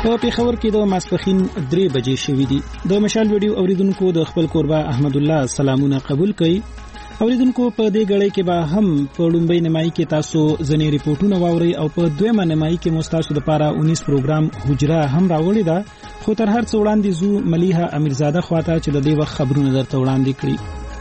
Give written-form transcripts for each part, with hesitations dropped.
په پیښور کې د ماسپخین 3 بجې شوې دي. د مشال ویډیو اوریدونکو د خپل قربا احمد الله سلامونه قبول کړي. اوریدونکو په دې غړې کې به هم په لومبۍ نمایي کې تاسو ځنې ریپورتونه واوري او په دویمه نمایي کې مستاسو د پاره 19 پروګرام حجره هم راوړی دا. خو تر هر څو وړاندې زو مليحه امیرزاده خواته چې د دې وخت خبرونه درته وړاندې کړي.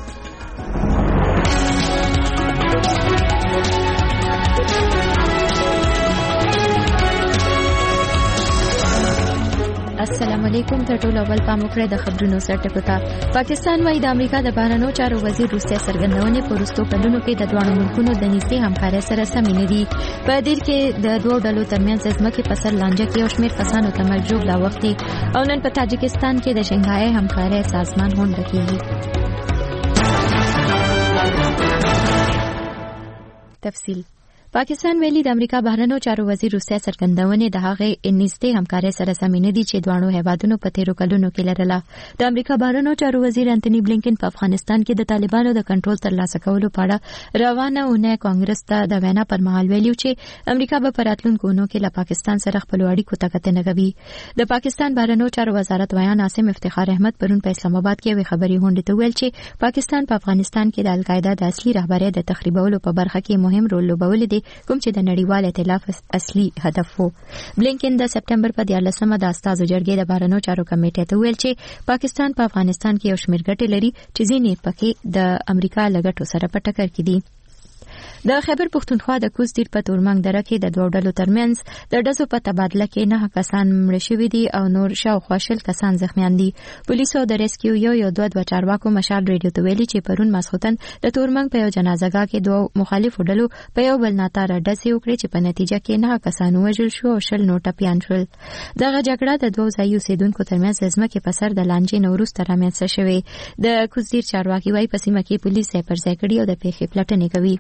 السلام علیکم. ته ټول اول پاموکړه د خبرونو سرټکو ته. پاکستان وايي د امریکا د بهرنیو چارو وزیر روسیا څرګندونه په وروستو کلونو کې د دوه ملکونو د نږدې همکارۍ سره سمې نه دي. په دې کې د دوه ډلو ترمنځ ځمکې په سر لانجه کې او شمېر کسانو ته مرجوب لا وخت او نن په تاجکستان کې د شنګهای همکارۍ سازمان غونډه کیږي. تفصیل. پاکستان ویلي د امریکا بهرنیو چارو وزیر روسیا څرګندونه د هغه نږدې همکارۍ سره سمې نه دي چې دوه هیوادونو په تیرو کلونو کې لرله. د امریکا بهرنیو چارو وزیر انټونی بلینکن په افغانستان کې د طالبانو د کنټرول ترلاسه کولو په اړه روانه اونۍ کانګرس ته د وینا پر مهال ویلي چې امریکا به په راتلونکو اونو کې له پاکستان سره خپل اړیکو ته کتنه کوي. د پاکستان بهرنیو چارو وزارت ویان عاصم افتخار احمد پرون په اسلام آباد کې یو خبري غونډه ته ویل چې پاکستان په افغانستان کې د القاعده د اصلي رهبرۍ د تخریبولو په برخه کې مهم رول لوبولی دی، کوم چې د نړیوال ائتلاف اصلي هدف وو. بلینکن د سپټمبر په 14مه د استازو جرګې د بهرنیو چارو کمیټې ته ویل چې پاکستان په افغانستان کې یو شمېر ګټې لري چې ځینې پکې د امریکا لګټو سره په ټکر کې دي. د خیبر پښتونخوا د کوزدیر په تورمنګ دره کې د دوه ډلو ترمنځ د ډزو په تبادله کې 9 کسان مړ شوي دي او نور شاوخوا 20 کسان زخمیان دي. پولیسو د ریسکیو یو دوه چارواکو مشال ریډیو ته ویلي چې پرون ماسختن د تورمنګ په یو جنازهګاه کې دوه مخالفو ډلو په یو بل ناتاره ډزې وکړې چې په نتیجه کې 9 کسان وژل شو او 20 نور ټپیان شول. دغه جګړه د دوه ځایي اوسیدونکو ترمنځ د ځمکې په سر د لانجې نه وروسته رامنځته شوې. د کوزدیر چارواکي وايي په سیمه کې پولیس یې پر ځای کړي او د پیښې پلټنې کوي.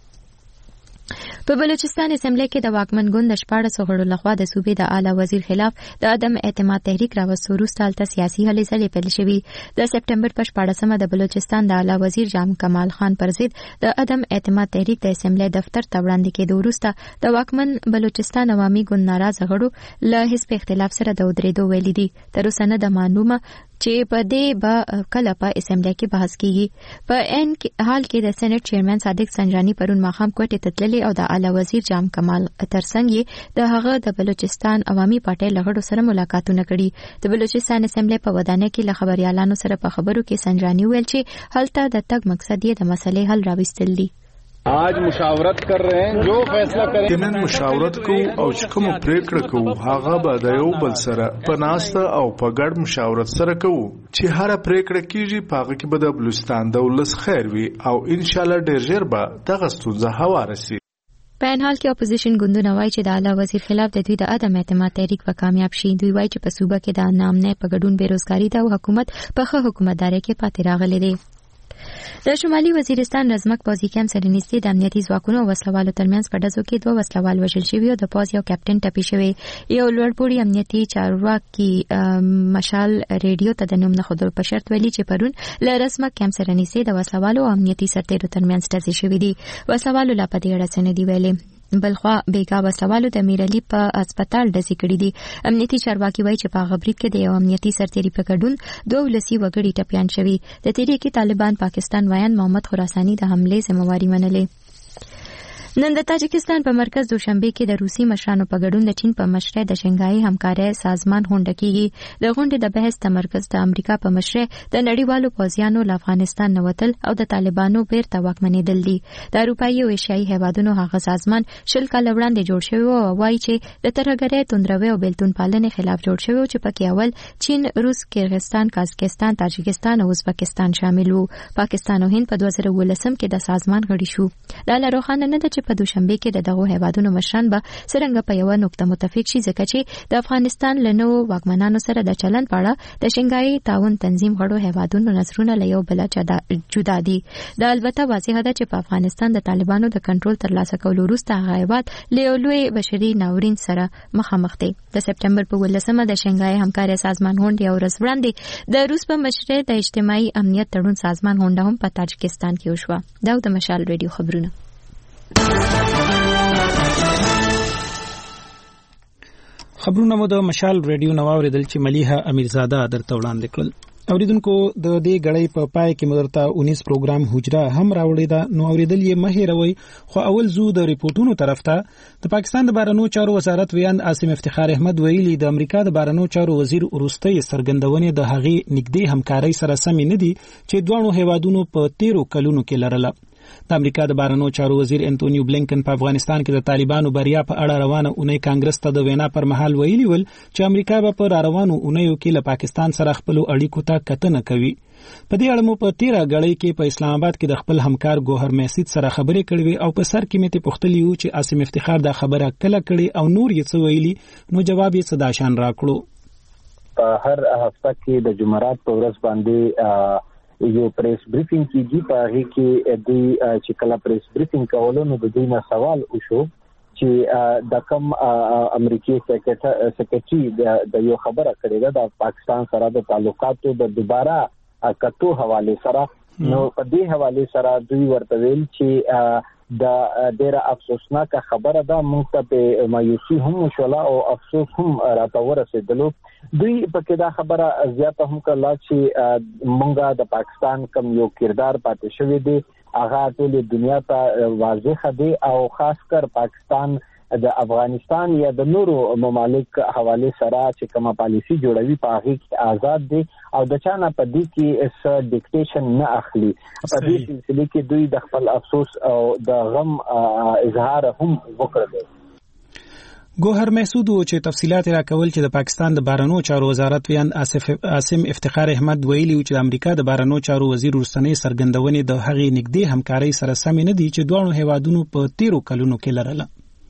په بلوچستان اسمبلی کې د واکمن ګوند 14 غړو لخوا د صوبې د اعلی وزیر خلاف د عدم اعتماد تحریک راوستو وروسته هلته سیاسي هلې ځلې پیل شوې. د سپټمبر په 14مه د بلوچستان د اعلی وزیر جام کمال خان پر ضد د عدم اعتماد تحریک د اسمبلی دفتر ته وړاندې کېدو وروسته د واکمن بلوچستان عوامي ګوند ناراضه غړو له حزب اختلاف سره د ودرېدو ویلي دي. تر اوسه نه د معلومه چې په دې به کله په اسمبلی کې بحث کیږي. په ان حال کې د سېنات چیرمن صادق سنجانی پرون ماخام کوټې ته تللی او د اعلی وزیر جام کمال ترڅنګ د هغه د بلوچستان عوامي پارټۍ لغړو سره ملاقاتونه کړي. د بلوچستان اسمبلی په ودانۍ کې له خبريالانو سره په خبرو کې سنجانی ویل چې هلته د تګ مقصد یې د مسلې حل راوستل دي. आज मुशावरत कर रहे हैं जो फैसला करें نن مشاورت کو او چې کوم پریکړه کو هغه به د یو بل سره په ناسته او په ګډ مشاورت سره کوو چې هر پریکړه کیږي په هغه کې به د بلوچستان د ولس خیر وي او ان شاء الله ډیر ژر به دغه ستونزه هواره شي. په ان حال کې اپوزیشن ګوندونه وایي چې د اعلی وزیر خلاف د دوی د عدم اعتماد تحریک به کامیاب شي. دوی وایي چې په صوبه کې د نامنه په ګډون بیروزګاری ده او حکومت په ښه حکومتداري کې پاتې راغلی دی. د شمالي وزیرستان رزمک پوځي کمپ سره نږدې د امنیتي ځواکونو او وسلوالو ترمنځ په ډزو کې 2 وسلوال وژل شوي او د پوځ یو کپټن ټپي شوی. یو لوړپوړي امنیتي چارواکي مشال ریډیو ته د نوم نه خبرو په شرط ویلي چې پرون له رزمک کمپ سره نږدې د وسلوالو او امنیتي سرتیرو ترمنځ ډزې شوې دي. وسلوالو لا په دې اړه څه نه دی ویلي. بلخوا بیګا وسلوالو د میرعلی په هسپتال ډزې کړې دي. امنیتي چارواکي وایي چې په غبرګ کې د یو امنیتي سرتیري په ګډون 2 ولسی وګړي ټپیان شوي. د تحریک طالبان پاکستان وایان محمد خراسانی د حمله ذمہواری منلې. نن د تاجکستان په مرکز دوشنبه کې د روسي مشرانو په ګډون د چین په مشرۍ د شنګهای همکارۍ سازمان غونډه کیږي. د غونډې د بحث تمرکز د امریکا په مشرۍ د نړیوالو پوځیانو له افغانستان نوتل او د طالبانو بیرته واکمنېدل دي. د اروپایي او ایشیایي هیوادونو هغه سازمان 20 کال وړاندې جوړ شوی او وایي چې د ترهګرۍ توندروي او بیلتون پالنې خلاف جوړ شوی چې پکې اول چین، روس، کرغستان، قازقستان، تاجکستان او ازبکستان شامل وو. پاکستان او هند په 2019 کې د سازمان غړي شو. دا له روښانه نه ده چې په دوشنبه کې د دغه هیوادونو مشران به څنګه په یو نقطه متفق شي ځکه چې د افغانستان له نو واکمنانو سره د چلن په اړه د شنګهای تعاون تنظیم غړو هیوادونو نظرونه له یو بل جدا دي. دا البته واضح ده چې په افغانستان د طالبانو د کنټرول ترلاسه کولو وروسته هغه هیواد له لوی بشري ناورین سره مخامخ دی. د سپټمبر په 18مه د شنګهای همکارۍ سازمان غونډه یو ورځ وړاندې د روس په مشرۍ د اجتماعي امنیت تړون سازمان غونډه هم په تاجکستان کې وشوه. دا د مشال ریډیو خبرونه. خبرونه مو د مشال ریډیو نو اوریدل چې ملیحه امیرزاده درته وړاندې کړل. اوریدونکو د دې غړې په پای کې مدرته 19 پروګرام حجره هم راوړی دا نو اوریدل یې مهیروي خو اول زو د ریپورتونو طرف ته د پاکستان د بهرنیو چارو وزارت ویاند عاصم افتخار احمد ویلي د امریکا د بهرنیو چارو وزیر ورستۍ سرګندونې د هغې نږدې همکارۍ سره سمې نه دي چې دوه هیوادونو په 13 کلونو کې لرله. د امریکا د بهرنیو چارو وزیر انټونیو بلینکن په افغانستان کې د طالبانو بریا په اړه روانه اونۍ کانګرس ته د وینا پر مهال ویلي ول چې امریکا به په روانو اونیو کې له پاکستان سره خپل اړیکو ته کتنه کوي. په دې اړه مو په 13 غړې کې په اسلام آباد کې د خپل همکار ګوهر میسید سره خبرې کړې او په سر کې مې ته پوښتلی و چې عاصم افتخار دا خبره کله کړې او نور یې څه ویلي نو جواب یې صدا شان راکړو. په هر هفته کې د جمعرات په ورځ باندې یو پریس بریفینګ کیږي په هغه کې د چې کله پریس بریفینګ کولو نو د دې نه سوال وشو چې د کوم امریکایي سیکریټري د یو خبره کړې ده د پاکستان سره د تعلقاتو د دوباره کتو حواله سره نو په دې حواله سره دوی ورته ویل چې د ډیره افسوسناک خبره ده موږ ته په مایوسي هم شولا او افسوس هم راته ورسېدلو. دوی په کې دا خبره زیاته هم کړه چې موږ د پاکستان کوم یو کردار پاتې شوی دی هغه ټول دنیا ته واضح دی او خاص کر پاکستان د افغانستان یا د نورو ممالک حواله سره چې کومه پالیسی جوړوي په هغه کې آزاد دي او د چانه په دې کې اس ډیکټیشن نه اخلي. په دې سلسله کې دوی د خپل افسوس او د غم اظهار هم وکړل. ګوهر محسود چې تفصيلات راکول چې د پاکستان د بهرنیو چارو وزارت ویاند عاصم افتخار احمد ویلي چې د امریکا د بهرنیو چارو وزیر ورستنې سرګندونې د هغې نږدې همکارۍ سره سمې نه دي چې دوه هیوادونو په 13 کلونو کې لرله.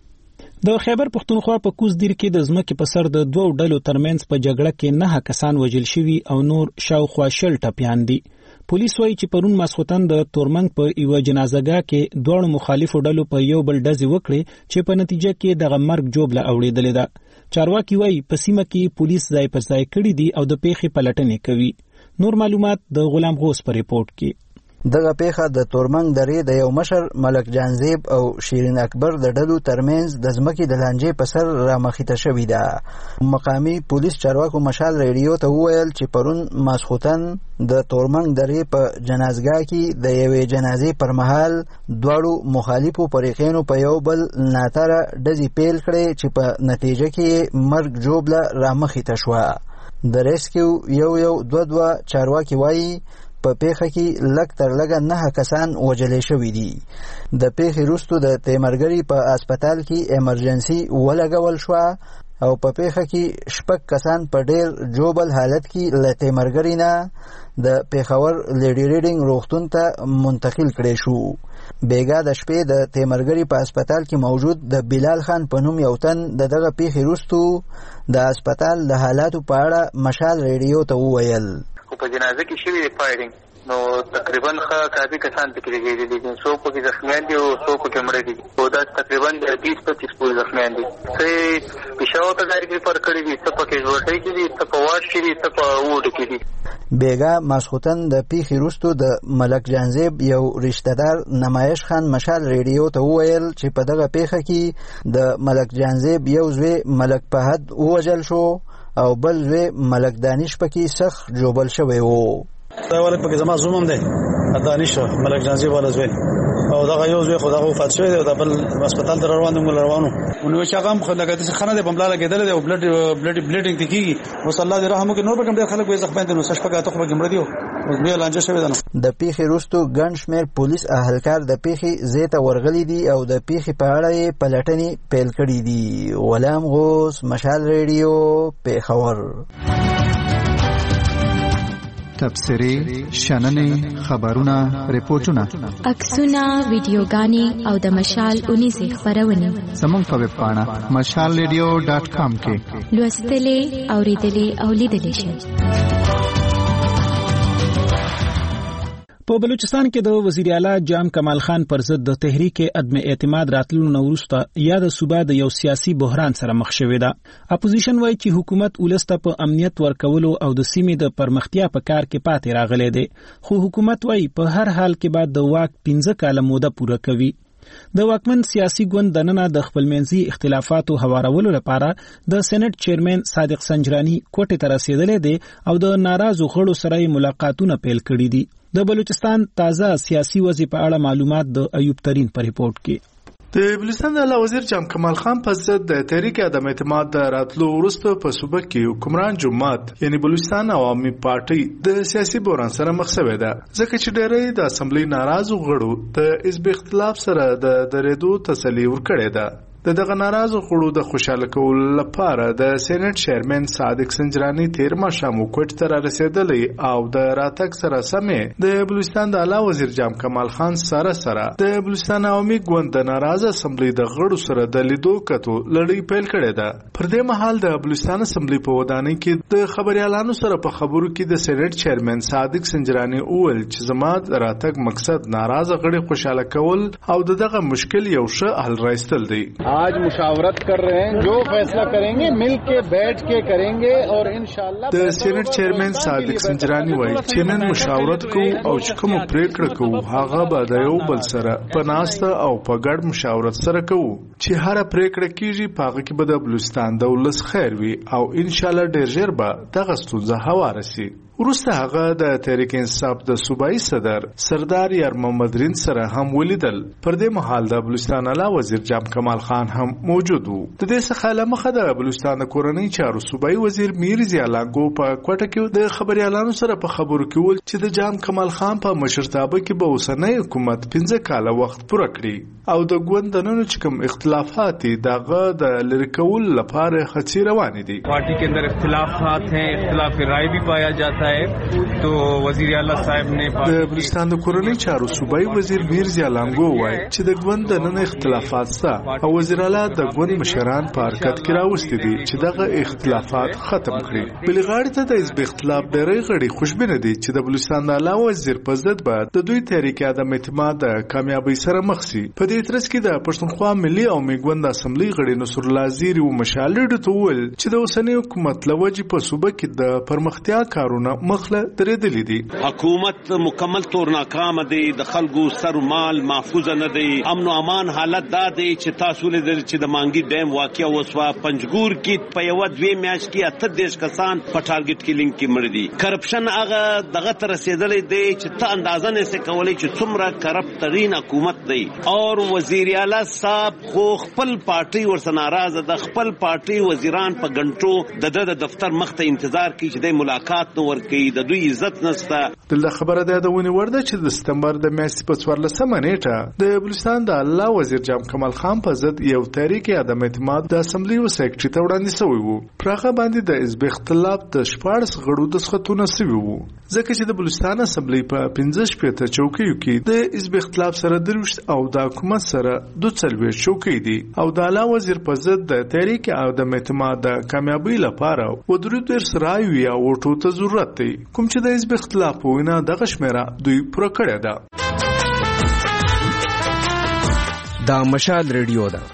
د خیبر پښتونخوا په کوز دیر کې د ځمکې په سر د دوه ډلو ترمنځ په جګړه کې 9 کسان وژل شوي او نور شاوخوا 10 ټپیان دي. پولیس وایي چې پرون ماسخوتن د تورمنګ په یو جنازګاه کې دوه مخالفو ډلو په یو بل ډزې وکړې چې په نتیجه کې د غمرګ جوړه اوړېدلې ده. چارواکي وایي په سیمه کې پولیس ځای پر ځای کړي دي او د پیښې پلټنې کوي. نور معلومات د غلام غوث په ریپورت کې. دغه پیښه د تورمنګ درې د یو مشر ملک جانزیب او شیرین اکبر د ډلو ترمنځ د ځمکې د لانجې په سر رامخیته شوې ده. مقامی پولیس چارواکو مشال ریډیو ته وویل چې پرون ماسخوتن د تورمنګ درې په جنازګاه کې د یوې جنازې پر مهال دواړو مخالفو فریقینو په یو بل ناتره ډزې پیل کړې چې په نتیجه کې مرګ جوړه رامخیته شوه. د ریسکیو یو دوه چارواکي وایي په پیښه کې لږ تر لږه 9 کسان وژل شوي دي. د پیښې وروسته د تیمرګري په هسپتال کې ایمرجنسي ولګول شوه او په پیښه کې 6 کسان په ډیر جوبل حالت کې له تیمرګري نه د پیښور لیډي ریډینګ روغتون ته منتقل کړي شو. بیګا د شپې د تیمرګري په هسپتال کې موجود د بلال خان په نوم یو تن دغه پیښې وروسته د هسپتال د حالاتو په اړه مشال ریډیو ته وویل. په جنازه کې شوی فایرینګ نو تقریبا کافي کسان پکې لګېدلي دي. څو پکې زخمیان دي او څو پکې مړه دي او دا تقریبا 20-25 پورې زخمیان دي. څه پېښور ته ځای پر کړی دي څه پکې ژوندۍ کې دي څه په واش کې دي څه په وډ کې دي. بیګا ماسخوتن د پیښې وروسته د ملک جانزیب یو رشتہ دار نمایش خان مشال ریډیو ته وویل چې په دغه پیښه کې د ملک جانزیب یو زوی ملک فهد ووژل شو او بل زوی ملک دانش پکې سخت جوبل شوی وو. دا ولې پکې زما زوم هم دی دانش ملک جانزیب والا زوی او دا یو زوی خو دا وفات شوی دی او دا بل هسپتال ته روانو نو چې هغه هم لګا د خانه د بمبلا لګیدل دی او بلډینګ کیږي وصلی الله رحمه کې نور به کوم خلک وي زخمیان دي نو سش پکې اتخره ګمړ دی او بیا لانجه شوی دی. د پیښې وروسته ګڼ شمېر پولیس اهلکار د پیښې ځای ته ورغلي دي او د پیښې په اړه یې پلټنې پیل کړي دي. غلام غوث مشال ریډیو پیښور. تبصرې شننې خبرونه ریپورتونه عکسونه ویډیوګانې او د مشال 19 خبرونه زموږ په ویب پاڼه mashalradio.com کې لوستلې اوریدلې او لیدلې شئ. په بلوچستان کې د وزیر اعلی جام کمال خان پر ضد د تحریک عدم اعتماد راتلو نو وروسته یا د صوبا د یو سیاسي بحران سره مخ شوې ده. اپوزیشن وایي چې حکومت ولسته په امنیت ورکولو او د سیمې د پرمختیا په کار کې پاتې راغلی دی خو حکومت وایي په هر حال کې بعد د واک 15 کاله موده پوره کوي. د واکمن سیاسي ګوند دننه د خپلمنځي اختلافاتو هوارولو لپاره د سېنات چیرمن صادق سنجرانی کوټه ته رسیدلی دی او د ناراضو غړو سره ملاقاتونه پیل کړي دي. د بلوچستان تازه سیاسي وضع په اړه معلومات د ایوب ترین په ریپورت کې. د بلوچستان د اعلی وزیر جام کمال خان په ضد د تحریک عدم اعتماد د راتلو وروسته په صوبه کې حکمران جماعت یعنی بلوچستان عوامي پارټي د سیاسي بحران سره مخ شوې ده، ځکه چې ډېری د اسمبلی ناراضو غړو د حزب اختلاف سره د درېدو تسلي ورکړې ده. دغه ناراضو غړو د خوشاله کولو لپاره د سېنات چیرمن صادق سنجرانی تیر ماښام کوټ ته رسیدلی او د راتګ سره سمې د بلوچستان د اعلی وزیر جام کمال خان سره د بلوچستان عوامي ګوند د ناراضه اسمبلی د غړو سره د لیدو کتو لړۍ پیل کړې ده. پر دې مهال د بلوچستان اسمبلی په ودانۍ کې د خبريالانو سره په خبرو کې د سېنات چیرمن صادق سنجرانی وویل چې زما د راتګ مقصد ناراضه غړي خوشاله کول او دغه مشکل یو ښه حل راوستل دی. आज मुशावरत कर रहे हैं, जो फैसला करेंगे मिल के बैठ के करेंगे और इंशाल्लाह. د سېنات چیرمن صادق سنجرانی وایي چې نن مشاورت کوو او چې کوم پریکړه کوو هغه به د یو بل سره په ناسته او په ګډ مشاورت سره کوو چې هر پریکړه کیږي په هغه کې به د بلوچستان د ولس خیر وي او انشاءالله ډېر ژر به دغه ستونزه هواره شي. وروسته هغه د تحریک انصاف د صوبایي صدر سردار یار محمد رین سره هم ولیدل. پر دې مهال د بلوچستان اعلی وزیر جام کمال خان هم موجود وو. د دې څخه لمخه د بلوچستان د کورنۍ چارو صوبایي وزیر میر زیالانګو په کوټه کې د خبريالانو سره په خبرو کې ول چې د جام کمال خان په مشرتابه کې به اوسنۍ حکومت 15 کاله وخت پوره کړي او د ګوند دننه چې کوم اختلافات دغه د لری کول لپاره خطي روان دي. पार्टी के अंदर इख्तिलाफात हैं, इख्तिलाफ राय भी पाया जाता है. तो वजीर आला साहब ने د بلوچستان د کورنۍ چارو صوبایي وزیر میر زیالانګو وایي چې د ګوند دننه اختلافات شته او وزیر اعلی د ګوند مشران په حرکت کې راوستي دي چې دغه اختلافات ختم کړي. بلې غاړې ته د حزب اختلاف ډېری غړي خوشبینه دي چې د بلوچستان د اعلی وزیر په ضد به د دوی تحریک عدم اعتماد د کامیابی سره مخ شي. په دې ترڅ کې د پښتونخوا ملي او میګوند اسمبلی غړي نصر الله زیری او مشالډ ته وویل چې د اوسنۍ حکومت لوجې په صوبه کې د پرمختیا کارونه مخله درېدلې دي. حکومت مکمل طور ناکام دی, د خلکو سر مال محفوظ نه دی, امن او امان حالت دا دی چې تاسو لیدل چې د مانګي ډیم واقعیا وسوا پنځګور کې په یو دوی میاشت کې 38 کسان په ټارګټ کیلینګ کې مړ دي. کرپشن هغه دغه تر رسیدلې دی چې ته اندازه نه سې کولای چې څومره کرپټ ترين حکومت دی. او وزیر اعلی صاحب خو خپل پارټي ورسره ناراضه د خپل پارټي وزیران په غنټو د دفتر مخته انتظار کوي چې د ملاقات نو ورکي د دوی عزت نسته. دلته خبره ده د ونی ورده چې د سپتمبر د میاشتې په 14 نیټه د بلوچستان د اعلی وزیر جام کمال خان په ضد یو تحریک عدم اعتماد د اسمبلی و سیکریټری ته وړاندې شوی وو. پر هغه باندې د حزب اختلاف د 14 غړو دسخطونه شوي وو, ځکه چې د بلوچستان اسمبلی په 15 چوکیو کې د حزب اختلاف سره 23 او د حکومت سره 42 چوکۍ دي او د اعلی وزیر په ضد د تحریک عدم اعتماد د کامیابی لپاره و درود رایو یا وټو ته ضرورت دی, کوم چې د حزب اختلاف په وینا دغه شمیره دوی پوره کړې ده. دا مشال ریډیو ده.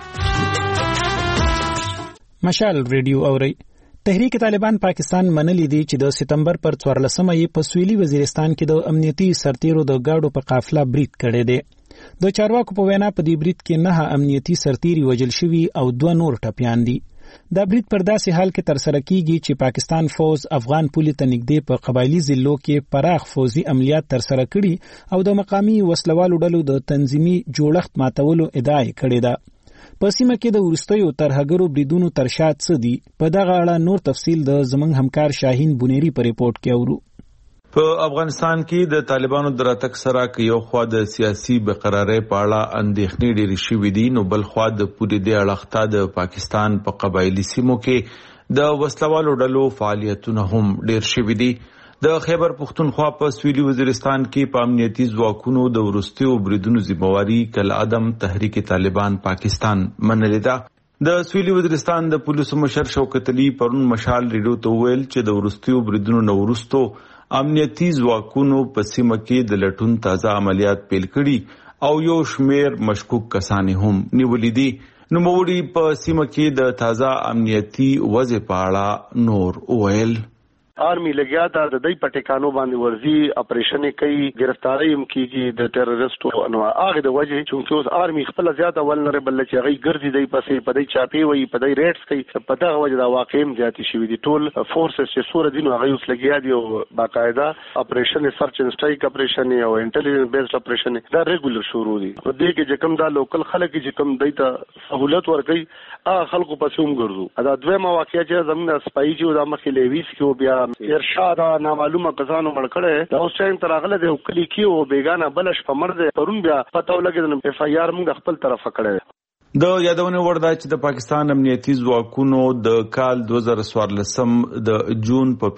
مشال ریډیو اوري. تحریک طالبان پاکستان منلی دی چې د سپتمبر پر 14 په سویلي وزیرستان کې د امنیتي سرتیرو د گاډو په قافله برید کړی دی. د چارواکو په وینا په دې برید کې 9 امنیتي سرتیري وژل شوي او 2 نور ټپیان دي. دا برید پر داسې حال کې ترسره کیږي چې پاکستان فوج افغان پولې ته نږدې په قبایلی ضلعو کې پراخ فوزي عملیات ترسره کړي او د مقامي وسلوالو ډلو د تنظیمي جوړښت ماتولو ادعا کړې ده. په سیمه کې د وروستیو ترهګرو بریدونو تر شا څه دي, په دغه اړه نور تفصیل د زمنګ همکار شاهین بونيري په ریپورت کې اورو. په افغانستان کې د طالبانو دراتک سره کې یو خوا د سیاسي بقرارۍ په اړه اندېښنې ډېرې شوې دي, نو بل خوا د پوری دی اړخته د پاکستان په قبایلی سیمو کې د وسلوالو ډلو فعالیتونه هم ډېر شوي دي. د خیبر پختونخوا په سویلي وزیرستان کې په امنیتي ځواکونو د وروستیو بریدونو ذمہواری کالعدم تحریک طالبان پاکستان منلې ده. د سویلي وزیرستان د پولیسو مشر شوکت علي پرون مشال ریډیو ته ویل چې د وروستیو بریدونو نه وروسته امنیتي ځواکونو په سیمه کې د لټون تازه عملیات پیل کړي او یو شمیر مشکوک کسان هم نیولې دي. نوموړي په سیمه کې د تازه امنیتي وضع په اړه نور ویل. آرمی لګیا دا د دې پټکانو باندې ورزي اپریشن کوي گرفتاری هم کیږي د ټیرریسټو نو هغه د وجه چې اوس آرمی خپل زیاته ولنربل چې هغه ګرځي دی پسې په دې چاپی وي په دې ریټس کوي په دغه وجه دا واقع هم زیات شي دي ټول فورسز چې سور دي نو هغه اوس لګیا دي او باقاعده اپریشن سرچ اینڈ سټرایک اپریشن او انټيليجنس بیسډ اپریشن دا ریګولر شروع دي په دې کې چې کوم دا لوکل خلک چې کوم دایته سہولت ورکړي خلکو پسې هم ګرځو دا دوه واقعیا چې زموږ سپای چې دا مخې لیویس کې بیا ارشاد نامعلومه کسانو مړ کړي دا اوس ټایم تر هغه د کلی کې او بیگانه بلش په مرده پرون بیا پته ولګید اف آی آر موږ خپل طرف کړي د یادونه وردا چې د پاکستان امنیتي ځواکونو د کال 2014 د جون په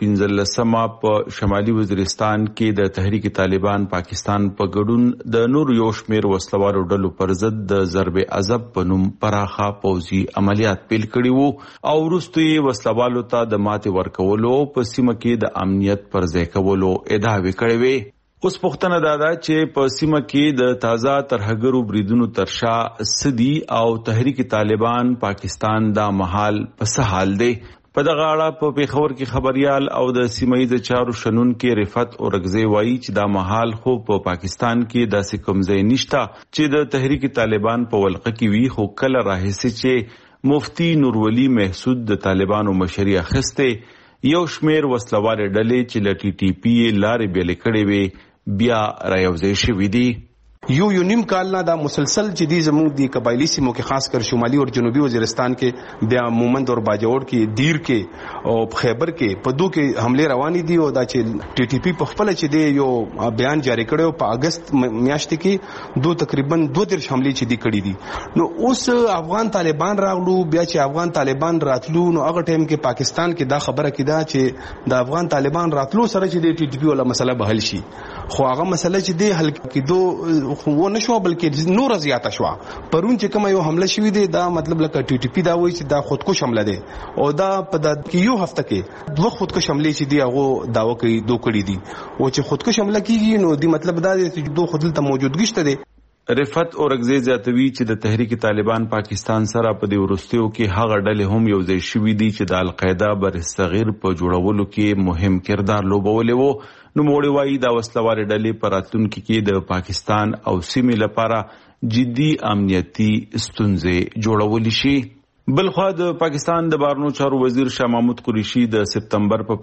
15 په شمالي وزیرستان کې د تحریک طالبان پاکستان په ګډون د نور یو شمیر وسلوارو ډلو پر ضد د ضرب عذاب په نوم پراخه پوځي عملیات پیل کړي وو او وروسته یې وسلوالو ته د ماتې ورکولو په سیمه کې د امنیت پر ځای کولو ادعاوې کړې وې. اوس پوښتنه دا چې په سیمه کې د تازه ترهګرو بریدونو ترشا سدي او تحریک طالبان پاکستان دا محال په سحال دی. په دغه اړه په پیښور کې خبريال او د سیمایي چارو شنن کې رفعت اورغزی وایي چې دا محال خو په پاکستان کې داسې کمزې نشته چې د تحریک طالبان په ولقه کې وي خو کله راهسي چې مفتی نورولي محسود د طالبانو مشري اخسته یو شمیر وسلوال ډلې چې ل ټي ټي پی لارې بیل کړې وي بیا رايوځي شوې دي. یو نیم کال نه دا مسلسل چې دی زموږ دی قبایلی سیمو کې خاص کر شمالي او جنوبي وزیرستان کې بیا مومند او باجوړ کې دیر کې او خیبر کې په دوه کې حمله روانې دي او دا چې ټي ټي پی په خپل چې دی یو بیان جاری کړو په اگست میاشت کې تقریبا 2 حمله چې دی کړې دي. نو اوس افغان طالبان راغلو بیا چې افغان طالبان راتلو نو هغه ټیم کې پاکستان کې دا خبره کیده چې د افغان طالبان راتلو سره چې دی ټي ټي پی ولا مسله به حل شي خو هغه مسله چې دی حل کېدو خو نشو بلکې نور زیاته شو. پرون چې کوم یو حمله شوې ده دا مطلب لکه ټي ټي پی دا وایي چې دا خودکش حمله ده او دا په د یو هفته کې دوه خودکش حمله چې دی هغه داوا کوي دوه کړي دي او چې خودکش حمله کیږي نو دی مطلب دا دی چې دوه خودل ته موجودګی شته ده. رفعت اورغزی زیاتوی چې د تحریک طالبان پاکستان سره په دې ورستیو کې هغه ډلې هم یو ځای شوې دي چې د القاعده برصغیر په جوړولو کې مهم کردار لوبولی وو. نو موړي وایي دا وسلوارې ډلې په راتلونکي کې د پاکستان او سیمې لپاره جدي امنیتي ستونزې جوړولی شي. بلخوا د پاکستان د بهرنیو چارو وزیر شاه محمود قریشي د سپتمبر په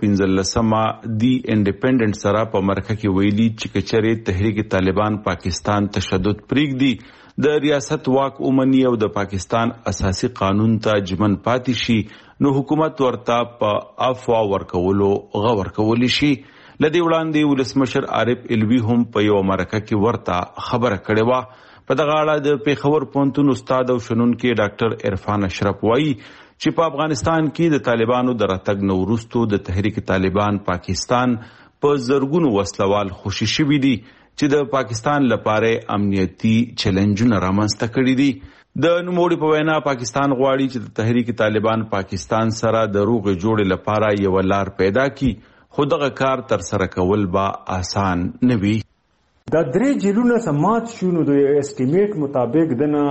15 دی انډیپندنت سره په مرکه کې ویلي چې کچره تحریک طالبان پاکستان تشدد پریږدي د ریاست واک اومني او د پاکستان اساسي قانون ته جمن پاتې شي نو حکومت ورته په افوا ورکولو غور کولی شي. لدی وړاندې ولسمشر عارف الوی هم په یو مرکه کې ورته خبره کړې و. په دغه اړه د پیښور پوهنتون استاد او شنن کې ډاکټر عرفان اشرف وایي چې په افغانستان کې د طالبانو د راتګ نه وروسته د تحریک طالبان پاکستان په زرګونو وسلوال خوشي شوي دي چې د پاکستان لپاره امنیتي چیلنجونه رامنځته کړي دي. د نوموړي په وینا پاکستان غواړي چې د تحریک طالبان پاکستان سره د روغ جوړ لپاره یو لار پیدا کړي خو دغه کار تر سره کول به آسان نه وي. دا درې جیلونه سمات شونو د اسټیمیټ مطابق دنه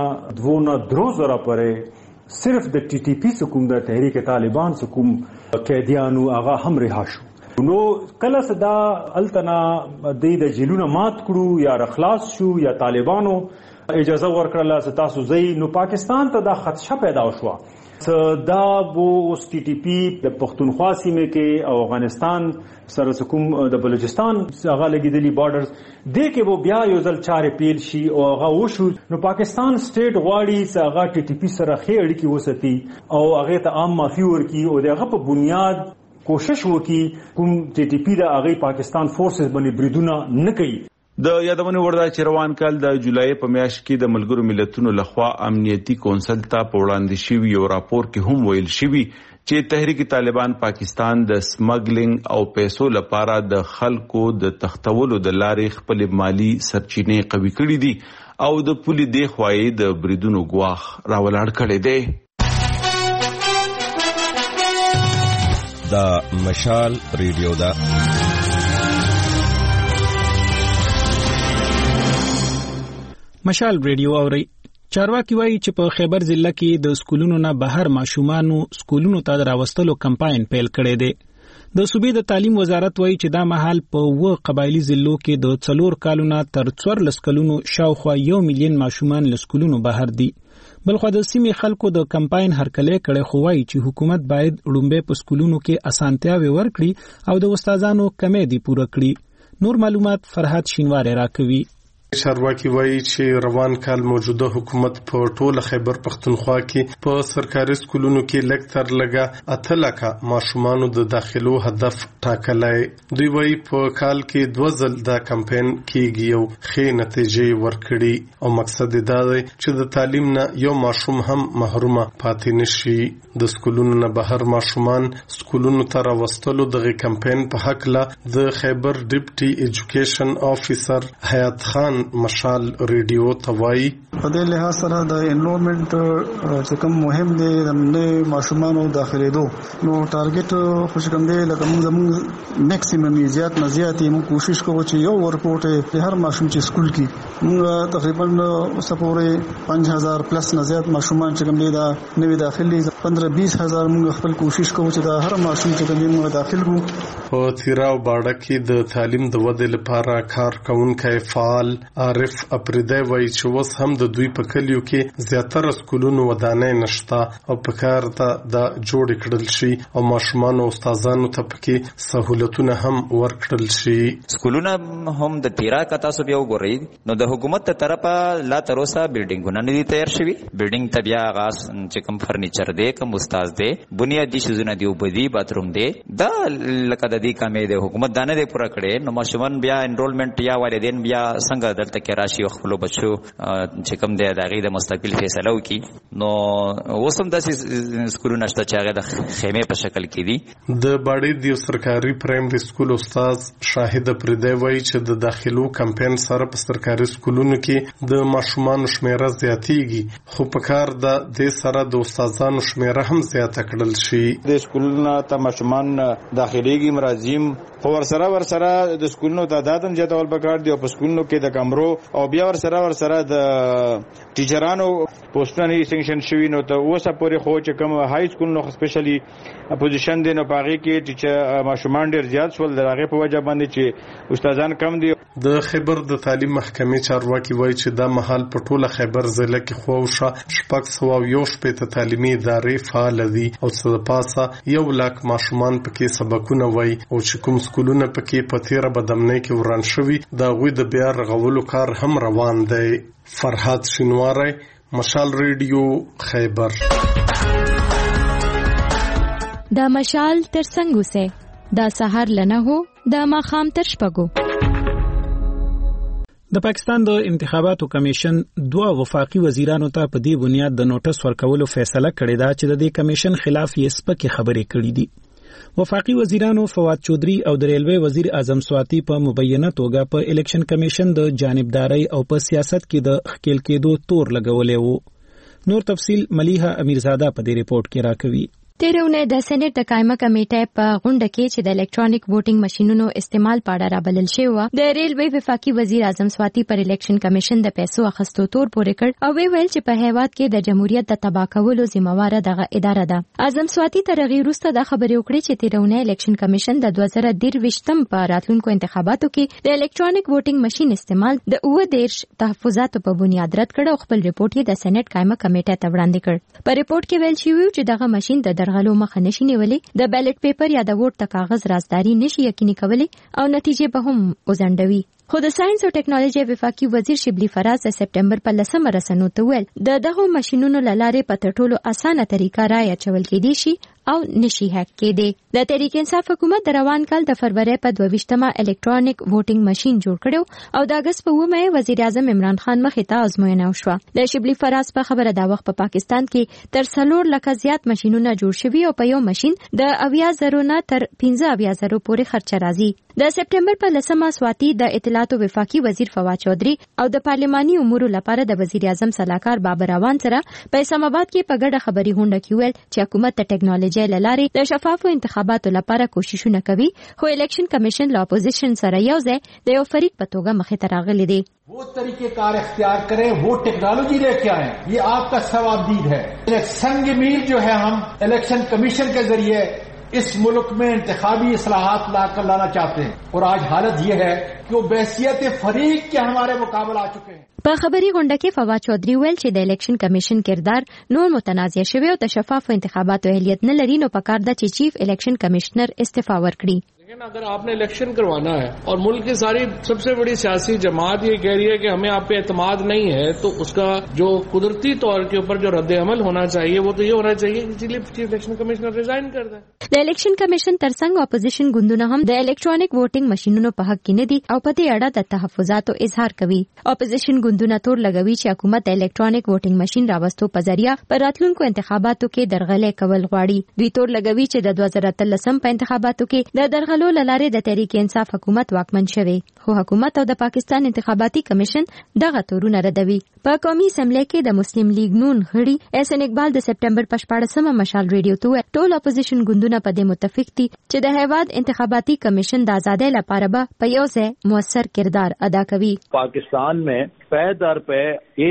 2.3 پرې صرف د ټي ټي پی سکوم د تحریک طالبان سکوم قیدیانو هغه هم رها شو. نو کله صدا التنا د جیلونه مات کړو یا رخلاص شو یا طالبانو اجازه ورکړه چې تاسو ځئ نو پاکستان ته دا خدشه پیدا شو. دا وو اوس ټي ټي پی د پښتونخوا سیمه کې او افغانستان سره کوم د بلوچستان هغه لګیدلی بارډرز د کې وو بیا یو ځل چارې پیل شي او هغه وشو. نو پاکستان سټیټ غواړي چې هغه ټي ټي پی سره خې اړیکې وساتي او هغه ته عام معافي ورکړي او دغه په بنیاد کوشش وکړي کوم ټي ټي پی د هغه پاکستان فورسز باندې بریدونه نه کوي. د یادونه وردا چې روان کال د جولای په میاشت کې د ملګرو ملتونو لخوا امنیتي کونسل ته وړاندې شوی یو راپور کې هم ویل شوی چې تحریک طالبان پاکستان د سمګلینګ او پیسو لپاره د خلکو د تختولو د لارې خپل مالی سرچینې قوي کړې دي او د پولي دی خوای د بریدونو غواخ راولاړ کړي دي. دا مشال ریډیو دا مشال ریډیو اوري. چارواکي وایي چې په خیبر ضلع کې د سکولونو نه بهر ماشومانو سکولونو ته راوستلو کمپاین پیل کړی دی. د صوبې د تعلیم وزارت وایي چې دا مهال په قبایلی ضلعو کې د 4 کالونو تر 14 کلونو شاوخوا 1 میلیون ماشومان له سکولونو بهر دي. بلخو د سیمې خلکو د کمپاین هرکلی کړي خو وایي چې حکومت باید لومبه په سکولونو کې اسانتیاوي ورکړي او د استادانو کمې دي پوره کړي. نور معلومات فرحت شینواری راکوي. چارواکي وایي چې روان کال موجوده حکومت په ټوله خیبر پختونخوا کې په سرکاري سکولونو کې لږ تر لږه 8 لکه ماشومانو د داخلو هدف ټاکلی. دوی وایي په کال کې 2 ځل دا کمپاین کېږي او ښې نتیجې ورکړي او مقصد دا دی چې د تعلیم نه یو ماشوم هم محرومه پاتې نشي. د سکولونو نه بهر ماشومان سکولونو ته راوستلو دغه کمپاین په حق له د خیبر ډیپټي ایجوکیشن افیسر حیات خان مشال ریډیو توای په دې لحاظ سره د انرولمنت چې کوم مهم دی د ماشومانو داخليدو نو ټارګټ خوش کوم دی لکه موږ میکسیمم زیات نه زیات موږ کوشش کوو چې یو ورکوټ هر ماشوم چې سکول کې موږ تقریبا سپورې 5000 پلس نه زیات ماشومان چې کوم دی دا نوې داخلي 15-20 موږ خپل کوشش کوو چې دا هر ماشوم چې کوم موږ داخل کو. په تیراو باډه کې د تعلیم د ودې لپاره کار کوونکي فعال عارف اپریدی وایي چې اوس هم د دوی په کلیو کې زیاتره سکولونو ودانۍ نشته او په کار ته د جوړ کړل شي او ماشومان او استادانو ته پکې سہولتونه هم ورکړل شي. سکولونه هم د تیرا کتا سو بیا وګورئ نو د حکومت ته طرفه لا تروسا بلډینګونه نه دي تیار شوي. بلډینګ ته بیا غاس چې کوم فرنیچر دی کوم استاد دی بنیادی شیزونه دی وبدي باتروم دی دا لکه د دې کمې د حکومت دانه دی پوره کړي نو ماشومان بیا انرولمنت یا والدین بیا څنګه دلته کې راشي او خپل بچو چې کوم دی د غي د مستقبل فیصله وکي. نو اوسم د سکولونو نشته چې هغه د خیمه په شکل کې دي. د باډې د سرکاري پرایمري سکول استاد شاهد پردی وایي چې د داخلو کمپاین سره په سرکاري سکولونو کې د ماشومان شمیره زیاتېږي خو په کار د سره د استادانو شمیره هم زیاته کړل شي. د سکولونو ته ماشومان داخليږي مرزیم خو ورسره د سکولونو تعداد هم زیاتول پکار دی او په سکولونو کې د کمرو او بیا ورسره د ټیچرانو پوسټونه سنکشن شوي نو ته اوسه پورې خو چې کوم های سکول نو سپیشلی اپوزیشن دی نو پاغي کې ټیچر ماشومان ډیر زیات شول دغه په وجه باندې چې استادان کم دي. د خیبر د تعلیم محکمې چارواکي وایي چې دا مهال په ټوله خیبر ضلع کې خوښه 601 تعلیمي ادارې فعال دي او څه د پاسه 1 لک ماشومان پکې سبقونه وایي او چې کوم سکولونه پکې په تیره بدمنۍ کې وران شوي دا غوي د بیا رغولو کار هم روان دی. فرحت شینواری مشال ریډیو خیبر. دا مشال تر څنګه سه دا سحر لنه هو دا ماخام تر شپګو. د پاکستان د انتخاباتو کمیشن 2 وفاقي وزیرانو ته په دې بنیاد د نوټس ورکولو فیصله کړې ده چې د دې کمیشن خلاف یې سپکې خبرې کړې دي. وفاقي وزیرانو فواد چودري او د ریلوی وزیر اعظم سواتی په مبینه توګه په الیکشن کمیشن د جانبداري او په سیاست کې د خکېل کېدو تور لګولې وو. نور تفصیل ملیحه امیرزاده په دې ریپورت کې راکوي. تیرونه د سېنات د قائمه کمیټې په غونډه کې چې د الکترونیک ووټینګ ماشينونو استعمال په اړه رابلل شوی و د ریلوی وفاقي وزیر اعظم سواتی پر الیکشن کمیشن د پیسو اخستو تور پورې کړ او ویل چې په هیواد کې د جمهوریت د تباہ کولو ذمہوار دغه اداره ده. اعظم سواتی تر غیر وروسته د خبرې وکړې چې تیرونه الیکشن کمیشن د 2023 په راتلونکو انتخاباتو کې د الکترونیک ووټینګ ماشين استعمال د 19 تحفظاتو په بنیاد رد کړ او خپل ریپورت یې د سېنات قائمه کمیټې ته وړاندې کړ. په ریپورت کې ویل شوی چې دغه ماشين د غلو مخه نشي نیولې د بیلټ پیپر یا د ووټ د کاغذ رازداري نشي یقیني کولی او نتیجې به هم وزندوي. خو د ساينس او ټیکنالوژي وفاقي وزیر شبلی فراز د سپټمبر په 10 رسنو ته ویل دغه ماشينونو لاره په ټولو اسانه طریقه راي چول کېدي شي او نشي هک کېدی. د تحریک انصاف حکومت د روان کال د فروری په 22مه الکترونیک ووټینګ ماشين جوړ کړو او د اگست په 9مه وزیر اعظم عمران خان مخې ته آزموینه وشوه. د شبلی فراز په خبره دا وخت په پاکستان کې تر 4 لک زیات ماشينونه جوړ شوي او په یو ماشين د 80,000 نه تر 15,000 پورې خرچه راځي. د سپټمبر په 10مه سواتی د اطلاعات وفاقي وزیر فواد چودري او د پارلماني امور لپاره د وزیر اعظم صلاحکار بابر روان سره په اسلام آباد کې په ګډه خبري غونډه کې ویل چې حکومت د ټیکنالوژي لاره د شفافو انتخاباتو لپاره کوششونه کوي خو الیکشن کمیشن له اپوزیشن سره یو ځای د یو فریق په توګه مخې ته راغلي دي. वो तरीके कार इख्तियार करें, वो टेक्नोलॉजी लेके आए, ये आपका सवाबदीद है. एक संग मील जो है हम इलेक्शन कमीशन के जरिए इस मुल्क में इंतखाबी इस्लाहात लाकर लाना चाहते हैं और आज हालत यह है कि वो बहसियत फरीक के हमारे मुकाबले आ चुके हैं. په خبري غونډه کې فواد چودري ویل چې د الیکشن کمیشن کردار نور متنازع شوی او د شفاف انتخاباتو اهلیت نه لري نو پکار ده چې چیف الیکشن کمشنر استعفا ورکړي. लेकिन अगर आपने इलेक्शन करवाना है और मुल्क की सारी सबसे बड़ी सियासी जमात ये कह रही है कि हमें आप पे एतमाद नहीं है तो उसका जो कुदरती तौर के ऊपर जो रद्द अमल होना चाहिए वो तो ये होना चाहिए कि चीफ इलेक्शन कमिश्नर रिजाइन कर दे. د الیکشن کمیشن ترڅنګ اپوزیشن ګوندونه هم د الکترونیک ووټینګ ماشينونو په حق کې نه دي او په دې اړه د تحفظاتو اظهار کوي. اپوزیشن ګوندونه تور لګوي چې حکومت د الکترونیک ووټینګ ماشين راوستو په ذریعہ پر راتلونکو انتخاباتو کې درغلې کول غواړي. دوی تور لګوي چې د 2013 په انتخاباتو کې د درغلو لاره د تحریک انصاف حکومت واکمن شوی خو حکومت او د پاکستان انتخاباتي کمیشن دغه تورونه ردوي. په قومي اسمبلی کې د مسلم لیگ نون غړي احسن اقبال د سپټمبر په 14مه مشال ریډیو ته ټول اپوزیشن ګوندونه په دې متفق دي چې د هیواد انتخاباتي کمیشن د آزادۍ لپاره به په یو ځای موثر کردار ادا کوي. پاکستان میں پے در پے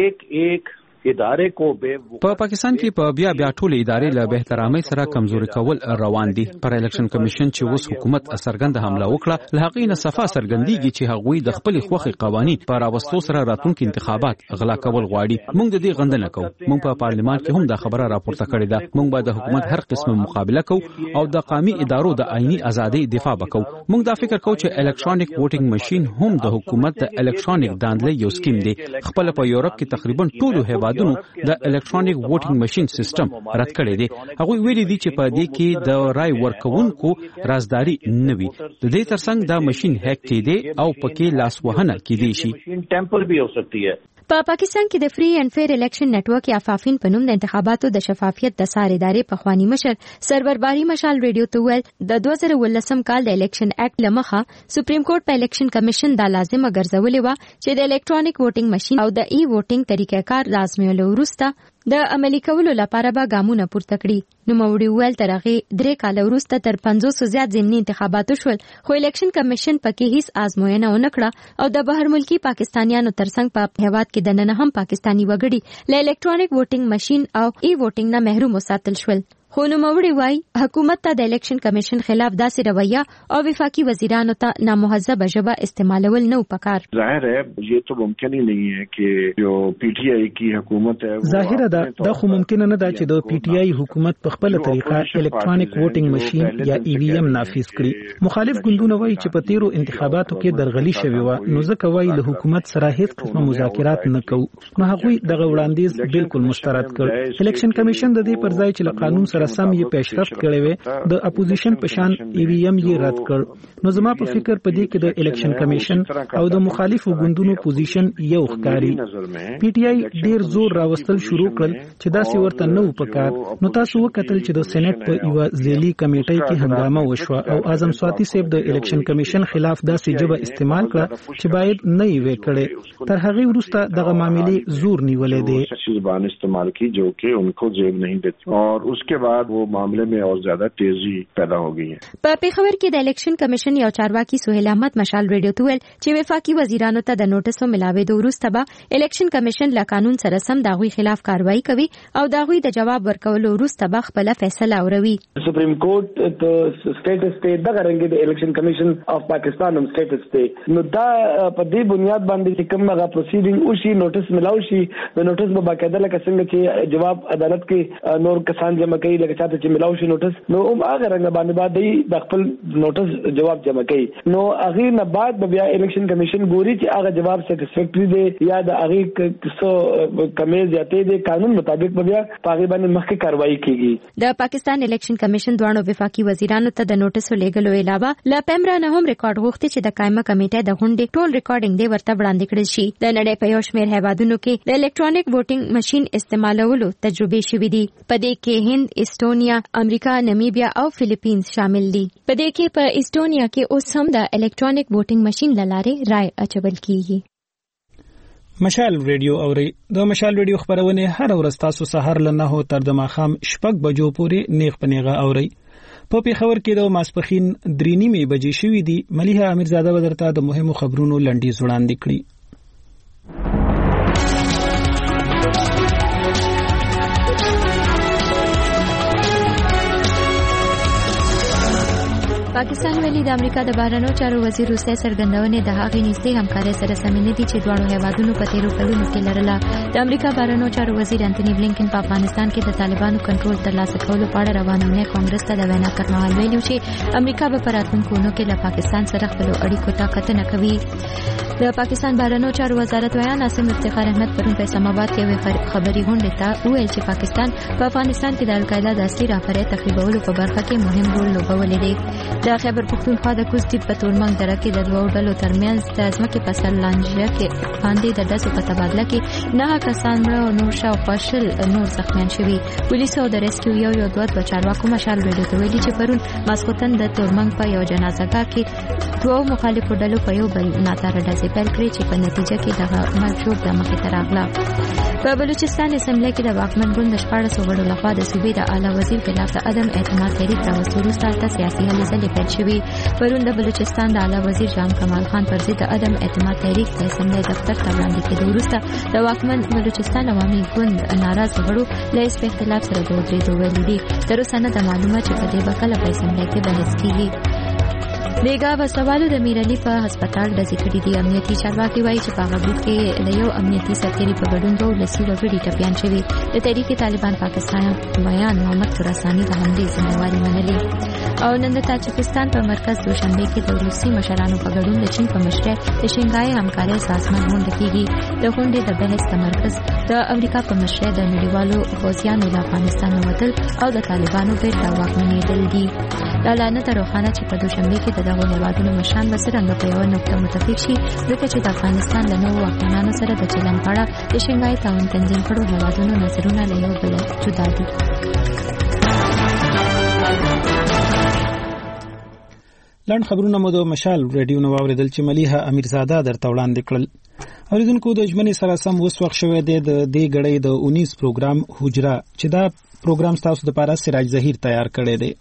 ایک ادارې کو په پاکستان کې په بیا ټول ادارې له بهترامۍ سره کمزوري کول روان دي. پر الیکشن کمیشن چې اوس حکومت سرګند حمله وکړه له هغې نه صفه څرګندېږي چې هغوی د خپل خوښې قوانین په راوستو سره راتلونکي انتخابات غلا کول غواړي. موږ د دې غندنه کوو. موږ په پارلیمان کې هم دا خبره راپورته کړې ده. موږ به د حکومت هر قسمه مقابله کوو او د قومي ادارو د آئینی ازادۍ دفاع وکړو. موږ دا فکر کوو چې الکترونیک ووټینګ ماشين هم د حکومت د الکترونیک داندلې یو سکیم دی. خپل په یورپ کې تقریبا ټول هیوادونو د الکترونیک ووټینګ ماشين سیستم رد کړی دی. هغه ویلي دي چې په دې کې د رای ورکوونکو رازداري نه وي. د دې ترڅنګ دا ماشين هک کېدی او پکې لاس وهنه کېدی شي. ټیمپر بھی ہو سکتی ہے. په پاکستان کې د فری اینڈ فیر الیکشن نیټورک یا فافین په نوم د انتخاباتو د شفافیت د سار ادارې په خوانی مشر سرور باری مشال ریډیو ته ویل د 2019 کال د الیکشن اکټ لمخه سپریم کورټ په الیکشن کمیشن دا لازمه ګرځولې و چې د الکترونیک ووټینګ ماشين او د ای ووټینګ طریقې کار لازمي وروسته د عملی کولو لپاره به ګامونه پورته کړي. نو موري ویل تر هغه 3 کال وروسته تر 500 زیات ضمني انتخابات شول خو الیکشن کمیشن پکې هیڅ آزموینه ونه کړه او د بهر ملکی پاکستانیانو ترڅنګ په هیواد کې د نن هم پاکستانی وګړي له الکترونیک ووټینګ ماشين او ای ووټینګ نه محروم وساتل شول. خو نوموړي وایي حکومت ته د الیکشن کمیشن خلاف داسې رویه او وفاقي وزیرانو ته نامهذبه ژبه استعمالول نه پکار. ظاهر ہے یہ تو ممکن ہی نہیں ہے کہ جو پی ٹی آئی کی حکومت ہے ظاهر ده دا خو ممکن نه ده چې د پی ټی آئی حکومت په خپل طریقه الکترونیک ووټینګ ماشين یا ای وی ایم نافذ کړي. مخالف ګوندونه وایي چې په تیرو انتخاباتو کې درغلي شوی و نو ځکه وایي له حکومت سره هیڅ قسم مذاکرات نه کوو. نو هغوی دغه وړاندیز بالکل مسترد کړ. الیکشن کمیشن د دې پر ځای چې له قانون سره سم یې پیشرفت کړی وي د اپوزیشن په شان ای وی ایم یې رد کړ. نو زما په فکر په دې کې د الیکشن کمیشن او د مخالفو ګوندونو پوزیشن یو ښکاری. پی ټی آئی ډیر زور راوستل شروع کړل چې داسې ورته نه و پکار. نو تاسو وکتل چې د سېنات په یو ځلي کمیټې کې هنګامه وشوه او اعظم سواتی صاحب د الیکشن کمیشن خلاف داسې جبه استعمال کړه چې باید نه یې وکړي. تر هغه وروسته دغه معاملې زور نیولې دي. زبان استعمال کی جو کہ ان کو زیب نہیں دیتی اور اس کے بعد وہ معاملے میں اور زیادہ تیزی پیدا ہو گئی ہے. په پیښور کې د الیکشن کمیشن یو چارواکي سہیل احمد مشال ریډیو ته ویل چې وفاقي وزیرانو ته د نوټسو ملاوېدو وروسته به الیکشن کمیشن له قانون سره سم داغوی خلاف کاروایی کوي او داغوی د جواب ورکولو وروسته به خپل فیصله اوروي. سپریم کورټ ته سټیټس ته دغه رنګ د الیکشن کمیشن اف پاکستان هم سټیټس ته نو دا په دې بنیاد باندې چې کوم هغه پروسیډینګ وشي نوټس ملاوي شي د نوټس په باقاعده لکه څنګه چې جواب عدالت کې نور کسان جمع کوي لکه چاته چې ملاوي شي نوټس نو هم هغه رنګ باندې باندې د خپل نوټس جواب جمع کوي. نو هغه نه بعد بیا الیکشن کمیشن ګوري چې هغه جواب سټیسفیکټری دی یا د هغه څه کمی زیاتې دی قانون مطابق بیا هغه باندې مخکې کاروایی کیږي. د پاکستان الیکشن کمیشن دوه وفاقي وزیرانو ته د نوټسو لیږلو علاوه لا پیمرا نه هم ریکارډ غوښتي چې د قائمه کمیټې د غونډې ټول ریکارډینګ دی ورته وړاندې کړل شي. د نړۍ په یو شمېر هیوادونو کې د الکترونیک ووټینګ ماشين استعمالولو تجربې شوې دي. په دې کې هند، استونیا، امریکا، نمیبیا او فلیپینز شامل دي. په دې کې په استونیا کې اوس هم د الکترونیک ووټینګ ماشين لاره رای اچول کیږي. مشال ریډیو اوري د مشال ریډیو خبرونه هر ورځ تاسو سحر له 9 تر د ماخام شپږ بجو پورې نیغ پنیغه اوري. په پیښور کې د ماسپخین 3:30 بجې شوې دي. ملیحه امیرزاده ودرته د مهمو خبرونو لنډیز وړاندې کړي. پاکستان ویلي د امریکا د بهرنیو چارو وزیر روسیې څرګندونې د هغې نږدې همکارۍ سره سمینې دي چې دواړو هیوادونو په تیرو کلونو کې لرله. د امریکا بهرنیو چارو وزیر انټوني بلینکن په افغانستان کې د طالبانو کنټرول ترلاسه کولو په اړه روانونه کانګرس ته د وینا پر مهال ویلي چې امریکا به په راتلونکو کلونو کې له پاکستان سره خپلو اړیکو ته کتنه کوي. د پاکستان بهرنیو چارو وزارت ویان ناصر افتخار احمد پرون په اسلام آباد کې خبري غونډه ته وویل چې پاکستان په افغانستان کې د القاعده د اصلي راپرې تقریبولو په برخه کې مهم رول لوبولی دی. د خیبر پښتونخوا د کوز ټیپ په تورمنګ دره کې د دوو ډلو ترمنځ د ځمکې په سر لانجه کې باندې د ډزو په تبادله کې 9 کسان مړه او نور شاوخوا 20 نور زخمیان شوي. پولیسو د ریسکیو یو دوه چارواکو مشال ویډیو ته ویلي چې پرون ماسخوتن د تورمنګ په یو جنازهګاه کې دوه مخالفو ډلو په یو بل ناتاره ډزې پیل کړې چې په نتیجه کې دغه مرجوب د مخې ته راغله. په بلوچستان اسمبلی کې د واکمن ګوند د 14 غړو لخوا د صوبې د اعلی وزیر خلاف د عدم اعتماد تحریک راوستو وروسته هلته سیاسي هلې ځلې پیل شوې. پرون د بلوچستان د اعلی وزیر جان کمال خان پر ضد د عدم اعتماد تحریک د اسمبلی دفتر ته وړاندې کېدو وروسته د واکمن بلوچستان عوامي ګوند ناراضه غړو له هېڅ په اختلاف سره د ودرېدو ویلي دي. تر اوسه نه ده معلومه چې په دې به کله په اسمبلی کې بحث کېږي. بیګا وسوالو د میرالي په هسپتال ډزې کړې دي. امنیتي چارواکي وایي چې په هغه بریټ کې د یو امنیتي سرتېري په ګډون 2 لسي وګړي ټپیان شوي. د تحریک طالبان پاکستان بیان محمد خراساني د حملې ذمہواري منلې. او نن د تاجکستان په مرکز دوشنبه کې د روسي مشرانو په ګډون د چین په مشرۍ د شنګای همکارۍ سازمان غونډه کېږي. د غونډې د بحث تمرکز د امریکا په مشرۍ د نړیوالو پوځیانو له افغانستان وتل او د طالبانو بیرته واکمنېدل دي. دا لعنت روښانه چې په دوشنبه کې د دغو هیوادونو مشران به څرنګه په یوه نقطه متفق شي، ځکه چې د افغانستان له نوو واکمنانو سره د چلند په اړه د شنګای تعاون تنظیم کړو هیوادونو نظرونه له یو بل جدا دي. لاند خبرونه مو د مشال رادیو نو اوریدل چې مليحه امیرزاده درته وړاندې کړل. اوریدونکو د ژمنې سره سم اوس وخت شوی دی د دې غړې د 19 پروګرام حجره چې دا پروګرام تاسو د پاره سراج ظهیر تیار کړی دی.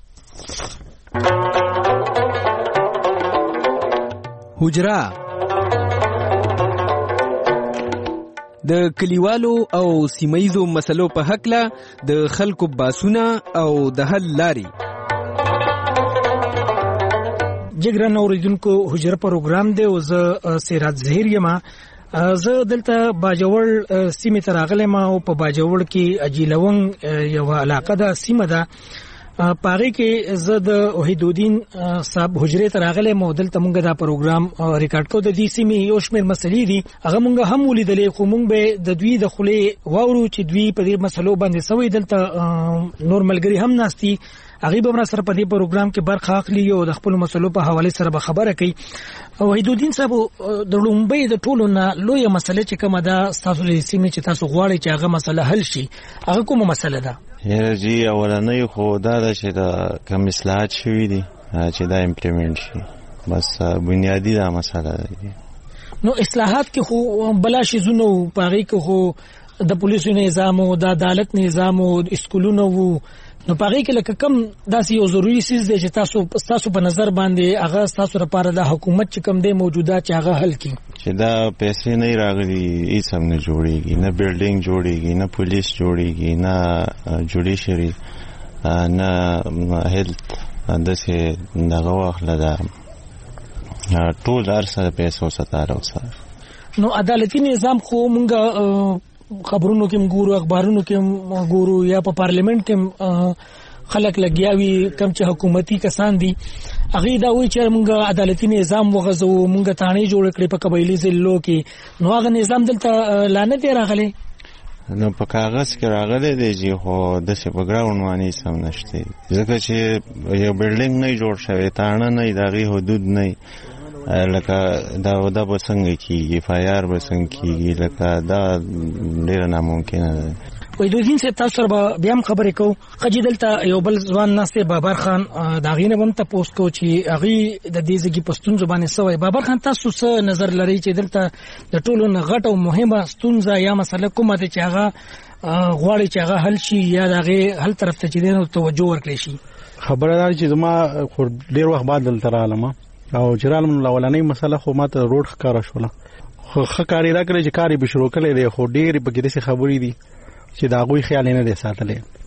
حجره د کلیوالو او سیمایزو مسلو په حق له د خلکو باسونه او د حل لاري. جګران اوریدونکو حجره پروګرام دی او زه سراج ظهیر یم. زه دلته باجوړ سیمه تراغله ما او په باجوړ کې اجیلون یو علاقه ده سیمه ده پاره کې زه د وحیدالدین صاحب حجره تراغله مودل ته مونږ دا پروګرام ریکارډ کو د دې سیمې یو شمېر مسلې دي هغه مونږ هم ولیدلې خو مونږ به د دوی د خلې واورو چې دوی په دې مسلو باندې سوي دلته نور ملګری هم ناشتي هغه به مر سره په دې پروګرام کې برخه اخلي او د خپل مسلو په حواله سره به خبره کوي. وحیدالدین صاحب د لومبۍ د ټولو نه لویه مسله چې کومه ده تاسو د سیمې چې تاسو غواړئ چې هغه مسله حل شي هغه کومه مسله ده؟ جی اولنۍ خو دا ده چې دا کوم اصلاحات شوي دي چې دا امپلیمنٹ شي بس بنیادی دا مسله ده. نو اصلاحات کې خو بلا شي زونه پاره کې خو د پولیسو نظام او د عدالت نظام او اسکولونو نو پاره کې لکه کم داسې یو ضروري سیز دی چې تاسو په نظر باندې هغه تاسو لپاره د حکومت چې کم دی موجوده چې هغه حل کړي چې دا پیسې نه راغلي هیڅ هم نه جوړیږي نه بلډینګ جوړیږي نه پولیس جوړیږي نه جوډیشري نه هیلث داسې دغه واخله ده ټول هر څه پیسو ستاره وسره. نو عدالتي نظام خو مونږ خبرونو کې ګورو اخبارونو کې ګورو یا په پارلیمنت کې خلک لګیاوي کم چې حکومتي کسان دي هغه دا وایي چې موږ عدالتي نظام وغځو موږ تانه جوړ کړی په قبایلی ضلعو کې نو هغه نظام دلته لعنت راغلی نو په کاغذ کې راغلی دی چې خو د څه بګراوند معنی سم نشته ځکه چې یو بلډینګ نه جوړ شوی تانه نه دغه حدود نه لکه دا بسنګ کیږي فایار بسنګ کیږي لکه دا ډیر ناممکن ده. وحیدالدین صاحب تاسو سره بیا هم خبرې کوو خجی دلته یو بل ځوان ناسته بابر خان دا غینه هم تاسو کو چې هغه د دې ځګي پښتون زبانه سوی بابر خان تاسو څه نظر لري چې دلته د ټولو نه غټ او مهمه ستونزه یا مسله کومه ده چې هغه غواړي چې هغه حل شي یا هغه حل طرف ته چې توجه ورکړي شي؟ خبردار چې زما ډیر وخت بعد دلته رالم او جرال من اولنۍ مسله خو ماته روډ ښکارا شوله خو ښکاری دا کړی چې کاری به شروع کړي دی خو ډېر بګیدې خبرې دي چې دا غوي خیال نه دی ساتلې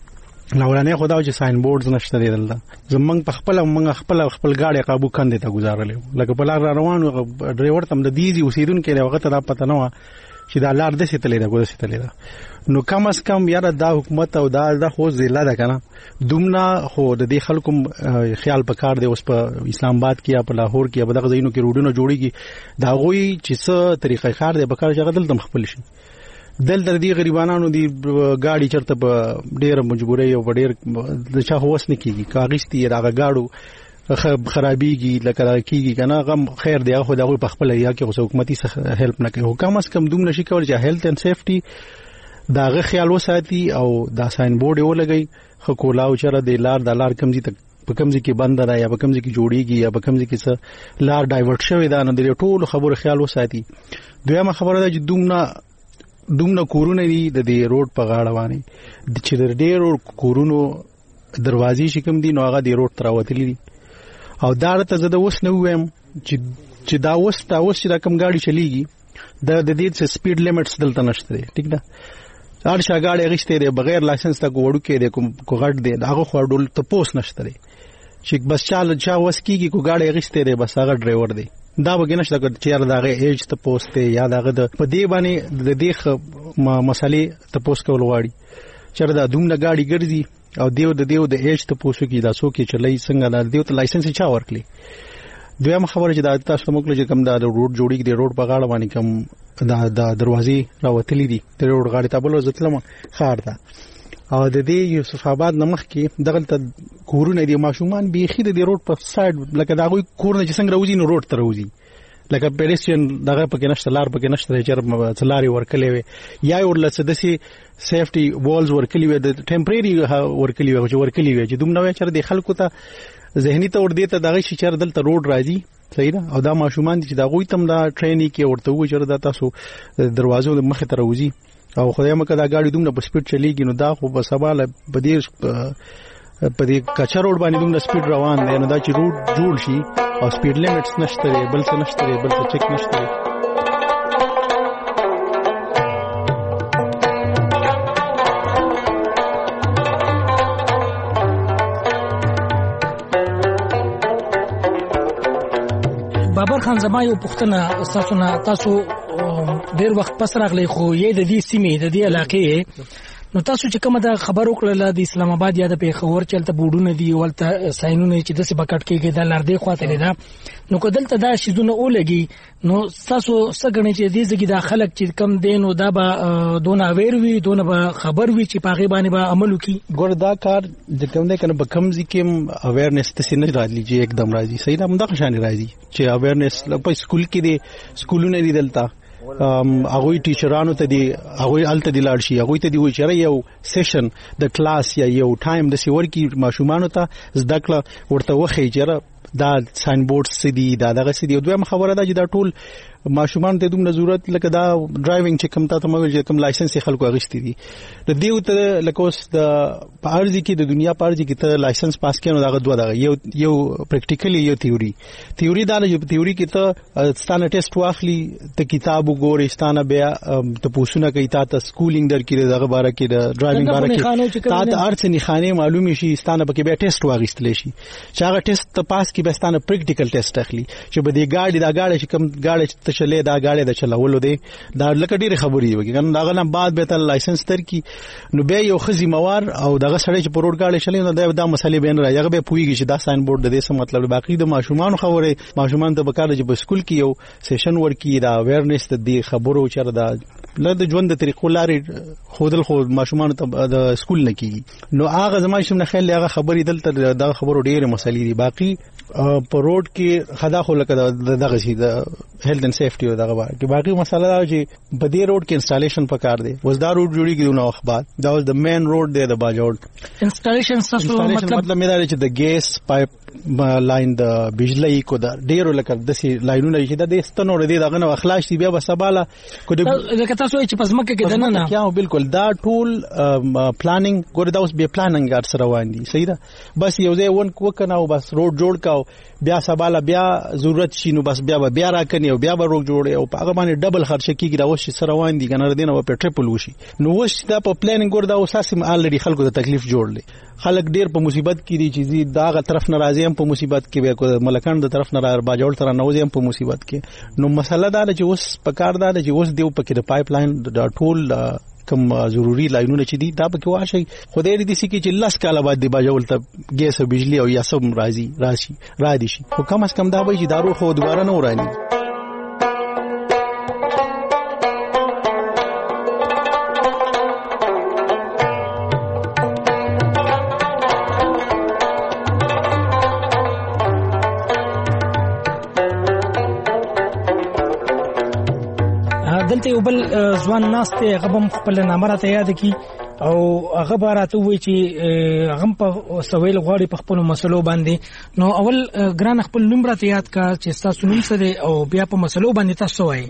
لولانه خدا چې ساين بورډز نشته دی دلته زمنګ په خپل گاډي قابو کاندې ته گزارلې لکه په لار روانو ډرایور تم د دیزي اوسیدونکو له وخت را پته نه چې دا لار د ستلې ده ګوره ستلې ده نو کم از کم یاره دا حکومت او دا خو ضلع ده کنه دومره خو د دې خلکو خیال پکار دی اوس په اسلام آباد کې یا په لاهور کې یا په دغه ځایونو کې روډونه جوړیږي دا غوي چې څه طریقې کار دی پکار چې غدل تم خپل شي دلته دې غریبانو دی گاډي چرته په ډېر مجبورۍ او ډېر د چا هوس نه کیږي کاغذتي راغه گاډو خرابيږي لکه کیږي کنه غم خیر دی خو دا په خپل یا کې حکومتي څخه هیلپ نه کوي کم از کم دوم نشي کول چې هیلث اند سیفټي داغه خیال وساتي او دا ساين بورډ یو لګي خو کولاو چر د لار کمزي تک په کمزي کې بند را یا په کمزي کې جوړیږي یا په کمزي کې څه لار ډایورټ شوی دا نه د ټولو خبرو خیال وساتي دویمه خبره ده چې دومره کورونه دي د دې روډ په غاړه باندې چې د ډېرو کورونو دروازې شکم دي نو هغه د روډ تر وتلې دي او دا ته زه د اوس نه وایم چې دا اوس چې دا کم گاډي چلیږي د دې څه سپیډ لیمټس دلته نشته دی ټیک ده هر شا گاډي غشته دی بغیر لایسنس تا وړو کې دی کو غټ دی هغه خو ډول ته پوس نشته دی چې بس چا وس کیږي کو گاډي غشته دی بس هغه ډرایور دی دا وګینه چې چیر داغه ایج ته پوسټ یا داغه د په دی باندې د دې مسالې ته پوسټ کول غواړي چیر دا دومره گاډي ګرځي او دیو د ایج ته پوسو کې دا سو کې چلای څنګه دا دیو ته لایسنس چا ورکړي دویم خبره چې دا تاسو موږ له کوم دا روډ جوړیږي د روډ په غاړه باندې کوم دا دروازې راوتلې دي د روډ غاړې ته بل ځتلم خار ده او د دې یوسف آباد نمخ کې دغه ته کورونه دي ماشومان بيخي د روډ په سایډ لکه دا غوي کورونه چې څنګه راوځي نو روډ ته راوځي لکه پیډستریان دغه پکې نشته لار پکې نشته چې څلاري ورکلې وي یا ورلته د سي سیفټي والز ورکلې وي د ټمپرری ورکلې وي چې دومره وي چې د خلکو ته ذهني تور دی ته دغه شي چې دلته روډ راځي صحیح ده او دا ماشومان چې دا غوي تم دا ټرینینګ کې ورته وي چې دا تاسو دروازو د مخه ته راوځي او خدای مکه دا گاډي دومره په سپیډ چلیږي نو دا خو په سباله بدیش په دې کچا روډ باندې دومره سپیډ روان دی نو دا چې روډ جوړ شي او سپیډ لیمټس نشته بل څه نشته بل څه چک نشته بابر خان زما یو پوښتنه تاسو ډیر وخت پس راغلی خو یې د دې سیمې د دې علاقې نو تاسو چې کومه دا خبر وکړه د اسلام آباد یا د پیښور چلته بوډونه دی ولته ساينونه چې د څه بکټ کېږي د لار دی خواته لیدا نو کدلته دا شیزونه اولګي نو تاسو څنګه چې دې ځګي د خلک چې کم دین او دا به دونه اویر وي دونه به خبر وي چې پاغي باندې به عمل وکي ګور دا کار چې کوم دې کنه بکم ځکه اویرنس ته نه راځي چې एकदम راځي صحیح دا مونږه شان راځي چې اویرنس په سکول کې دي سکولونه دي دلته هغه ټیچرانو ته دی هغه الته دی لاړ شي هغه ته دی وي چې یو سیشن د کلاس یا یو ټایم د سیور کې ماشومان ته زده کړه ورته وخی چې دا ساين بورډ سدي دا دغه سدي دویم خبره ده چې دا ټول ماشومان ته دومره ضرورت لکه دا ډرایوینګ چې کوم ته موږ چې کوم لایسنس خلکو اغشتي دي د دیو ته لکه اوس د پارځي کې د دنیا پارځي کې ته لایسنس پاس کینو دا دوه دغه یو پریکټیکلی یو تیوري دا نه تیوري کې ته ستانه ټیسټ واخلي ته کتاب وګورې ستانه بیا ته پوښتنه کوي ته سکولینګ در کې دغه باره کې د ډرایوینګ باره کې ته ارڅ نه خانه معلومي شي ستانه پکې بیا ټیسټ واغستل شي چې هغه ټیسټ ته پاس کې به ستانه پریکټیکل ټیسټ اخلي چې به دې گاډي چې کوم گاډي چلے دا گاډي د چلولو دی دا لکه ډیره خبرې وي کنه دا غنه بعد به تل لایسنس تر کی نو به یو خزي موار او دغه سړی چې پروډ گاډي چلے نو دا مسلې بین راځي هغه به پويږي چې دا ساين بورډ د دې څه مطلب باقي د ماشومان خبره ماشومان ته بکاره چې په سکول کې یو سیشن ورکی دا اویرنس د دې خبرو چر دا د ژوند د طریقو لارې خودل خو ماشومان ته د سکول نه کیږي نو هغه زما شم نه خیال هغه خبرې دلته دا خبرو ډیره مسلې دي باقي په روډ کې خدا خو لکه دغه شي د هیلث اند سیفټي او دغه باقي مسله دا چې په دې روډ کې انسټالیشن پکار دی وزدا روډ جوړیږي نو اخبار دا د مین روډ دی د باجوړ انسټالیشن څه مطلب مې دا چې د ګیس پایپ لاین د بجلی کو د ډیرو لکه د سي لاینونه چې د استنور دي دغه نو اخلاص دی بیا وسباله کو د لکه تاسو چې پزمکه کې دنه نه یا بالکل دا ټول پلانینګ ګور دا اوس به پلانینګ ار سره روان دي صحیح ده بس یو ځای ون کو کنه او بس روډ جوړ کاو بیا سباله بیا ضرورت شینو بس بیا راکنی او بیا به روډ جوړ او په هغه باندې ډبل خرچ کیږي دا اوس سره روان دي کنه دینه په ټریپل وشي نو اوس دا په پلانینګ ګور دا اوس اساسي الریډي خلکو ته تکلیف جوړلې خلک ډیر په مصیبت کې دي چې داغه طرف ناراضي هم په مصیبت کې به ملکان د طرف نه باجوړ تر نوځي هم په مصیبت کې نو مسله دا چې اوس پکار دا چې اوس دیو پکې د پایپ لاین د ټول کوم ضروری لاینونه چې دي دا پکې واشي خدای دې سې کې چې لاس کاله بعد دی باجوړ ته ګیس او بجلی او یا سب راشي را دي شي خو کم از کم دا وایي چې دارو خو دوباره نه ورانی دلته یو بل ځوان ناشته هغه هم خپل نامه راته یاد کی او هغه راته وی چې هغه په سویل غواړي په خپل مسلو باندې نو اول ګران خپل نوم راته یاد کا چې تاسو نوم څه دی او بیا په مسلو باندې تاسو وایي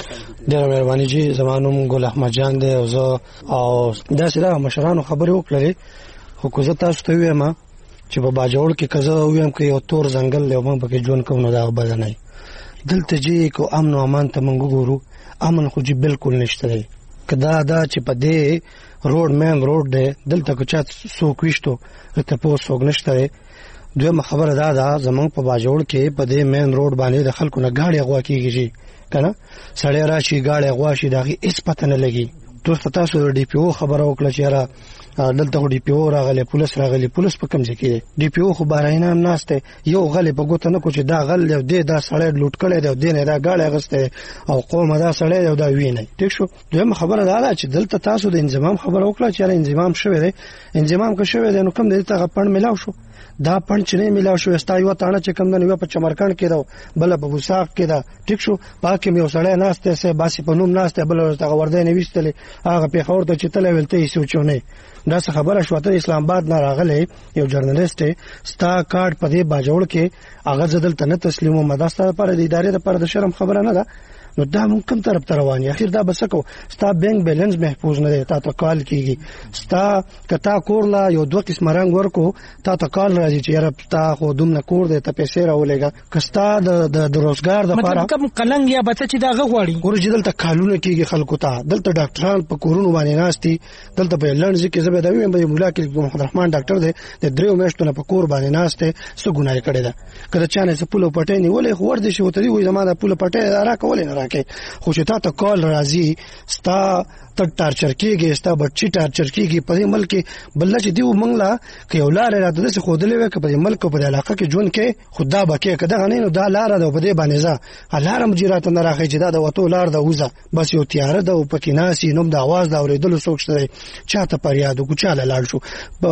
ډېر مهرباني جی زمانوم ګل احمد جان دی او زه او دا سره مشرانو خبرې وکړلې خو کو زه تاسو ته وایم چې په باجوړ کې کزه ویم کې یو تور ځنګل له موږ پکې جون کوم نو دا بدنای دلته جی کو امن او امان ته موږ ګورو امن خو جی بالکل نشته دی کدا دا چې په دې روډ مین روډ دی دلته کو چا څوک وشتو ته په څوک نشته دی دوی خبره دا زمونږ په باجوړ کې په دې مین روډ باندې د خلکو نه گاډي غوا کیږي کنه سړی راشي گاډي غوا شي دغه هیڅ پته نه لګي تاسو ډي پی او خبره وکړه چې را دلته ډي پی او راغله پولیس په کوم ځای کې ډي پی او خو بارینه هم ناشته یو غلې په ګوته نه کو چې دا غل دی دا سړی لوټ کړي دی نه دا گاډي غسته او قوم دا سړی دا ویني ټیک شو دوی خبره دا چې دلته تاسو د انضمام خبره وکړه چې انضمام شوه دی انضمام که شوه دی نو کوم دې ته پړ ملاو شو دا پنځ نه ملاو شو استا یو تاړه چې کوم نه په چمرکان کې دا بل په وساق کې دا ټیک شو پاکه مې وسړی ناشته سه باسي په نوم ناشته بل ورته ورده نه وستلې هغه په خور ته چتلې ولته سوچونه دا څه خبره شو ته اسلام آباد نه راغله یو جرنالست ستا کارت په دې باجوړ کې هغه ځدل ته تسلیمو مدرسې لپاره د ادارې لپاره د شرم خبره نه ده نو دا ممکن طرف رواني اخر دا بسکو ستا بینک بیلانس محفوظ نه دی تا ته کال کیږي ستا کتا کورلا یو دوه قسم رنگ ورکو تا ته کال راځي چې یاره تا خو دوم نه کور دی ته پیسې راولېګا کستا د روزګار د لپاره مطلب کوم قلنګ یا بچ چې دا غواړي ورجدل ته کالونه کیږي خلکو ته دلته ډاکټران په کورونو باندې ناشتي دلته په لندن کې زبې دا ویم به مولا کې محمد الرحمن ډاکټر دی د دریو میاشتو نه په کور باندې ناشته څه ګناه کړی دا کله چانه څه پوله پټې نیولې خو ورته شو ته وي زماده پوله پټې را کولې نه راکې خو چې تا ته کال راځي ستا ته ټارچر کیږي ستا بچی ټارچر کیږي په ملک بل چې دیو منګلا کې ولار راته د خو دلې وک په ملک په علاقه کې جون کې خدا بکې کده غنینو دا لار ده په دې باندې ځه الارم جیرات نه راخې چې دا د وته لار ده وزه بس یو تیار ده او پکې ناسي نوم د आवाज دا اوریدل سوچته چاته پر یادو کو چاله لاړ شو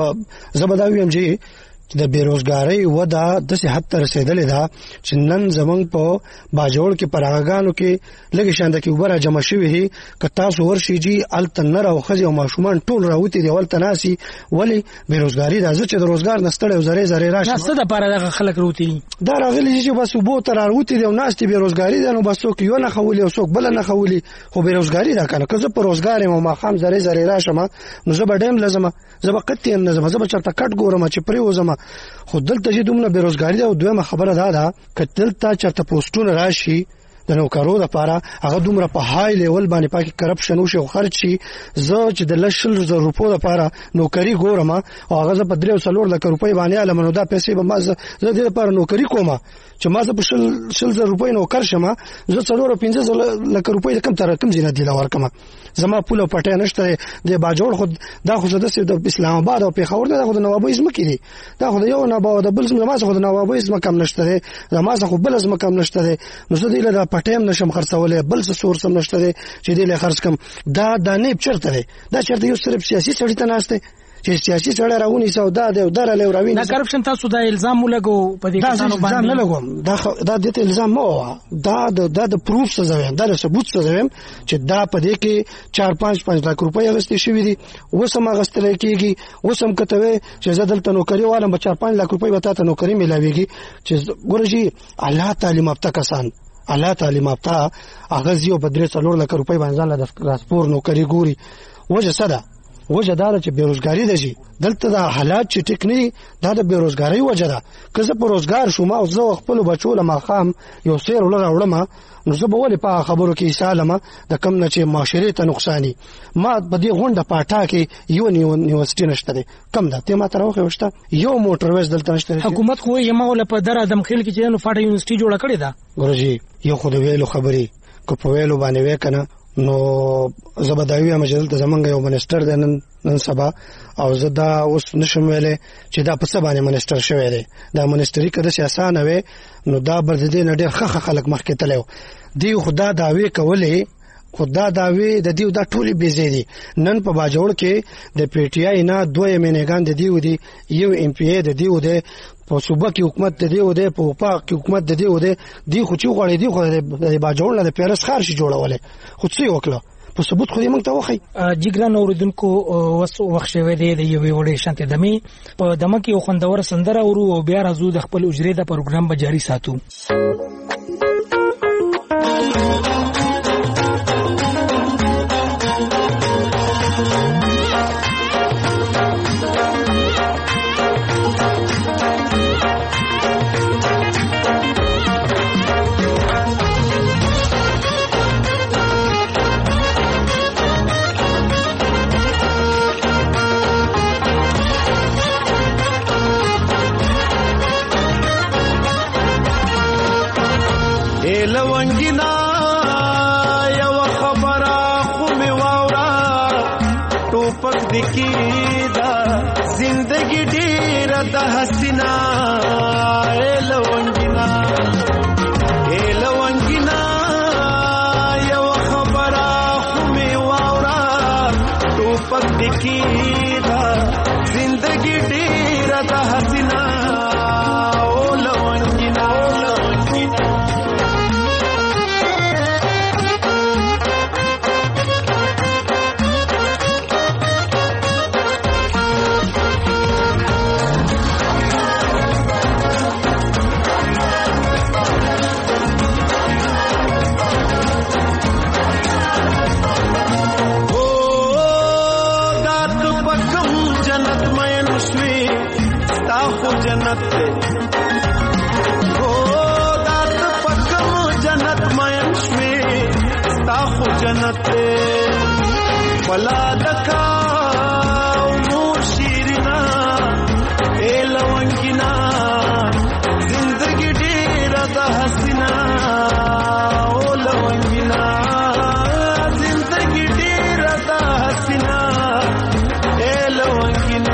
زبداویم جی د بیروزګاری ودا د صحت تر رسیدلې ده چې نن زمنګ په باجوړ کې پراغانو کې لګی شاند کې وبره جمع شوی هي کتا سو ورشي جی التنر او خزي او ماشومان ټول راوتی دی ولته ناسي ولی بیروزګاری د ځکه د روزګار نستړې او زری راشي څه د پاره د خلک روتی دا راغلی چې بس وبو تر راوتی دی او ناشتي بیروزګاری ده نو بس څوک یو نه خولي او څوک بل نه خولي خو بیروزګاری ده کنه که زه په روزګار ما خام زری راشم نو زه به ډیم لازم زه به قطعا نه زه به چرته کټ ګورم چې پرې وزم خو دلته چې دومره بیروزګاری ده او دویمه خبره ده چې دلته چرته پوسټونه راشي د نوکرو لپاره هغه دومره په های لیول باندې پاکي کرپشن او شو خرچ شي زه چې د لشل زر روپو لپاره نوکری ګورم او هغه زه په 3 لک روپۍ باندې علمنو دا پیسې به ما زه د لپاره نوکری کوم چې ما زه په شل زر روپۍ نوکر شمه زه 4-5 لک روپۍ کم تر کم زینه دی لور کما زما پوله پټه نشته د باجوړ خود دا خو د اسلام آباد او پیښور نه خو د نوابوي اسم کې دي دا خو یو نه باور د بل زما خو د نوابوي اسم کم نشته زما خو بل اسم کم نشته نو زه دی له پټیم نشم خرڅولې بل څه سورس نشته چې دی له خرڅ کم دا نه چرته دی دا چرته یو صرف سیاسي سړی ته ناشته چې سیاسي سره راونی سودا دی او درله راویني دا کرپشن تاسو دا الزام ولګو په دې کسانو باندې نه لګوم دا د الزام مو دا د پروف څه زویم دا ثبوت څه زویم چې دا په دې کې 4-5 لک روپۍ غستې شوې دي وسم غستل کېږي وسم کتوي چې زدلته نوکری والم 4-5 لک روپۍ وتا ته نوکری ملاويږي چې ګورجی الله تعالی مافته کسان الله تعالی مافته هغه زیو بدري 4 لک روپۍ باندې د راسپور نوکری ګوري وجه صدا وجه دار چې بیروزګاری ده شي دلته د حالات چې ټیک نه دا د بیروزګاری وجه ده که زه په روزګار شوم او زه خپل بچو له ماخام یو سیر ولرم نو زه به ولې په خبرو کې سالمه د کم نه چې معاشري ته نقصانی ما په دې غونډه پاټا کې یو یونیورسيټي نشته ده کم ده ته ما تر وخت وشته یو موټر وېز دلته نشته حکومت خو یې ما ول په در ادم خیل کې چې نو فاټه یونیورسيټي جوړه کړې ده ګورجی یو خو د ویلو خبري کو په ویلو باندې وکنه نو زبداوی مجلل ته زمونږ یو منسټر د نن سبا او زدا اوس نشم ویلې چې دا په سبا باندې منسټر شوی دی دا منسټری کده سیاسان وي نو دا برزدي نه ډېر خخ خلک مخکې تلو دی خدا داوی کولې خدا داوی د دیو دا ټولي بيزيدي نن په باجوړ کې د پی ټی آی نه دوه مینګان د دیو دی یو ایم پی ای د دیو دی په صوبه کې حکومت د دیو دی په پاک کې حکومت د دیو دی دی خو چې غوړې دی خو د باجوړ نه د پیرس خار شي جوړولې خو څه وکړه په ثبوت خو یې موږ ته وخی جګران اوریدونکو وخت شوی دی د یوې وړې شانته دمي په دمه کې خوندور سندره ورو او بیا راځو د خپل اجرې د پروګرام به جاری ساتو لونګینا یو خبره خو می واورا ټوپک دکی دا زندگی ډیر د حسینا لونګینا یو خبره خو می واورا ټوپک دکی دا زندگی ډیر د حسینا जन्नत हो दात पकम जन्नत मयन में ताखो जन्नत फला दका उमूर शीरना ए लवंगिना जिंदगी ढेर द हसीना ओ लवंगिना जिंदगी ढेर द हसीना ए लवंगिना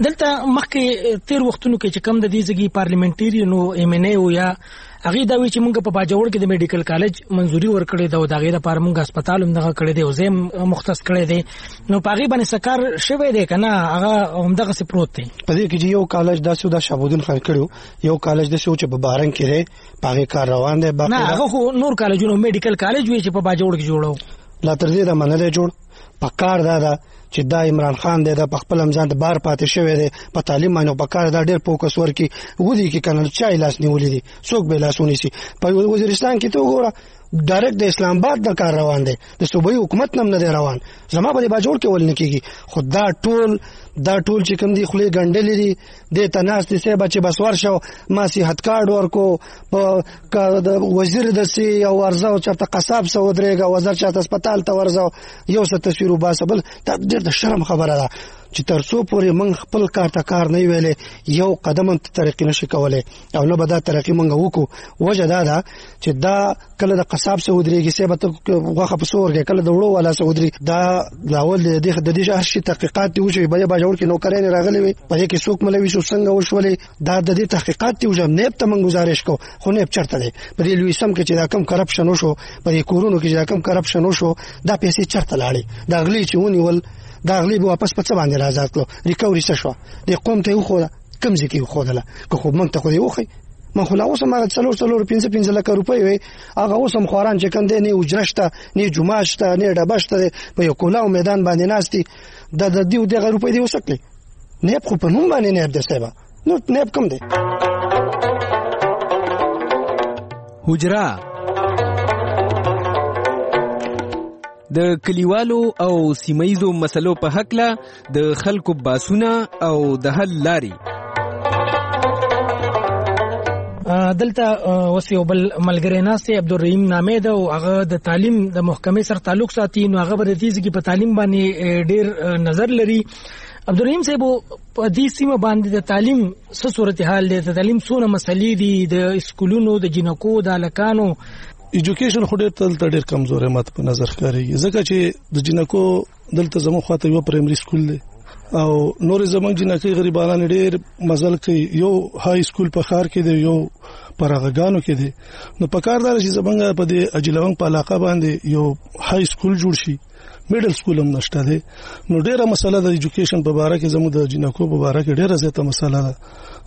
دلته مخکې تیر وختونو کې چې کم د دې ځګي پارلیمنټریانو ایم ان ای او یا هغه دا وی چې موږ په باجوړ کې د میډیکل کالج منځوري ورکړې دا او دا غیره لپاره موږ هسپتال هم دغه کړی دی او زم مختص کړی دی نو پاغي باندې سکار شوی دی کنه هغه همدغه څه پروت دی په دې کې یو کالج داسې د شابودین خان کړو یو کالج داسې چې په بارن کې دی پاغي کار روان دی نه هغه نور کالجونو میډیکل کالج وی چې په باجوړ کې جوړو لا تر دې دا منل جوړ پکار دا چې دا عمران خان دی د خپل امزان د بار پاتې شوی دی په تعلیم باندې په کار دا ډېر فوکس ورکي ودی کې کنه چای لاس نیولې دي څوک به لاسونی سي په وزیرستان کې ته وګوره ډایرکټ د اسلام آباد د کار روان دی د صوبایي حکومت نم نه دی روان زما په باجوړ کې ول نه کیږي خو دا ټول چې کوم دی خلې ګنډلې دي د تناس دي سه بچي بس ورشو ما صحت کارت ورکو په وزیر د سی او ورزاو چرته قصاب سو درېګه وزیر چاته هسپتال ته ورزاو یو څه تصویر وباسبل دا ډېر د شرم خبره ده چې ترڅو پورې من خپل کار ته کار نه ویلې یو قدم ته ترقی نشي کولای او نه به دا ترقی مونږ وکړو وجه دا ده چې دا کله د قصاب سه ودرېږي سه به غوخه په سورګه کله د وړو ولا سه ودري دا لاول د دې هر شي تحقیقات دی وشي به باجوړ کې نوکرین راغلي وي په دې کې څوک ملوي شو څنګه وشولې دا د دې تحقیقات دی وجه نه ته مونږ گزارش کو خو نه چرته دی په دې لوی سم کې چې دا کم کرپشن وشو په دې کورونو کې چې دا کم کرپشن وشو دا پیسې چرته لاړې دا غلي چې ونیول دا غلی به واپس په څه باندې راځات کړو ریکوري څه شو د قوم ته خو کم ځکه خو دله که خو مونږ ته خو دی وخی ما خو لا اوس ما 3.5 لک روپۍ وي هغه اوس هم خوران چې کنده نه اجرشته نه جمعشته نه ډبشته په یو کولاو میدان باندې ناشتي د دیو دغه روپۍ دی وسکلی نه خو په نوم باندې نه د سبا نو نه کم دی حجره د کلیوالو او سیمایزو مسلو په حق له د خلکو باسونه او د حل لاري دلته وسیو بل ملګری ناسته عبدالرحیم نامه ده او هغه د تعلیم د محکمې سره تعلق ساتي نو هغه به د دې په تعلیم باندې ډیر نظر لري عبدالرحیم صاحب په دې سیمه باندې د تعلیم څه صورتحال دی د تعلیم څونه مسلې دي د اسکولونو د جنکو د الکانو ایجوکیشن خو ډېر کمزورې ماته په نظر ښکارېږي ځکه چې د جنکو دلته زموږ خواته یو پرایمري سکول دی او نور زموږ جنکۍ غریبانان ډېر مزل کوي یو های سکول په ښار کې دی یو پرغاګانو کې دی نو په کار دار چې زمونږ په دې اجلونګ په علاقه باندې یو های سکول جوړ شي میډل سکول هم نشته دی نو ډېره مسله د ایجوکیشن په باره کې زموږ د جنکو په باره کې ډېره زیاته مسله ده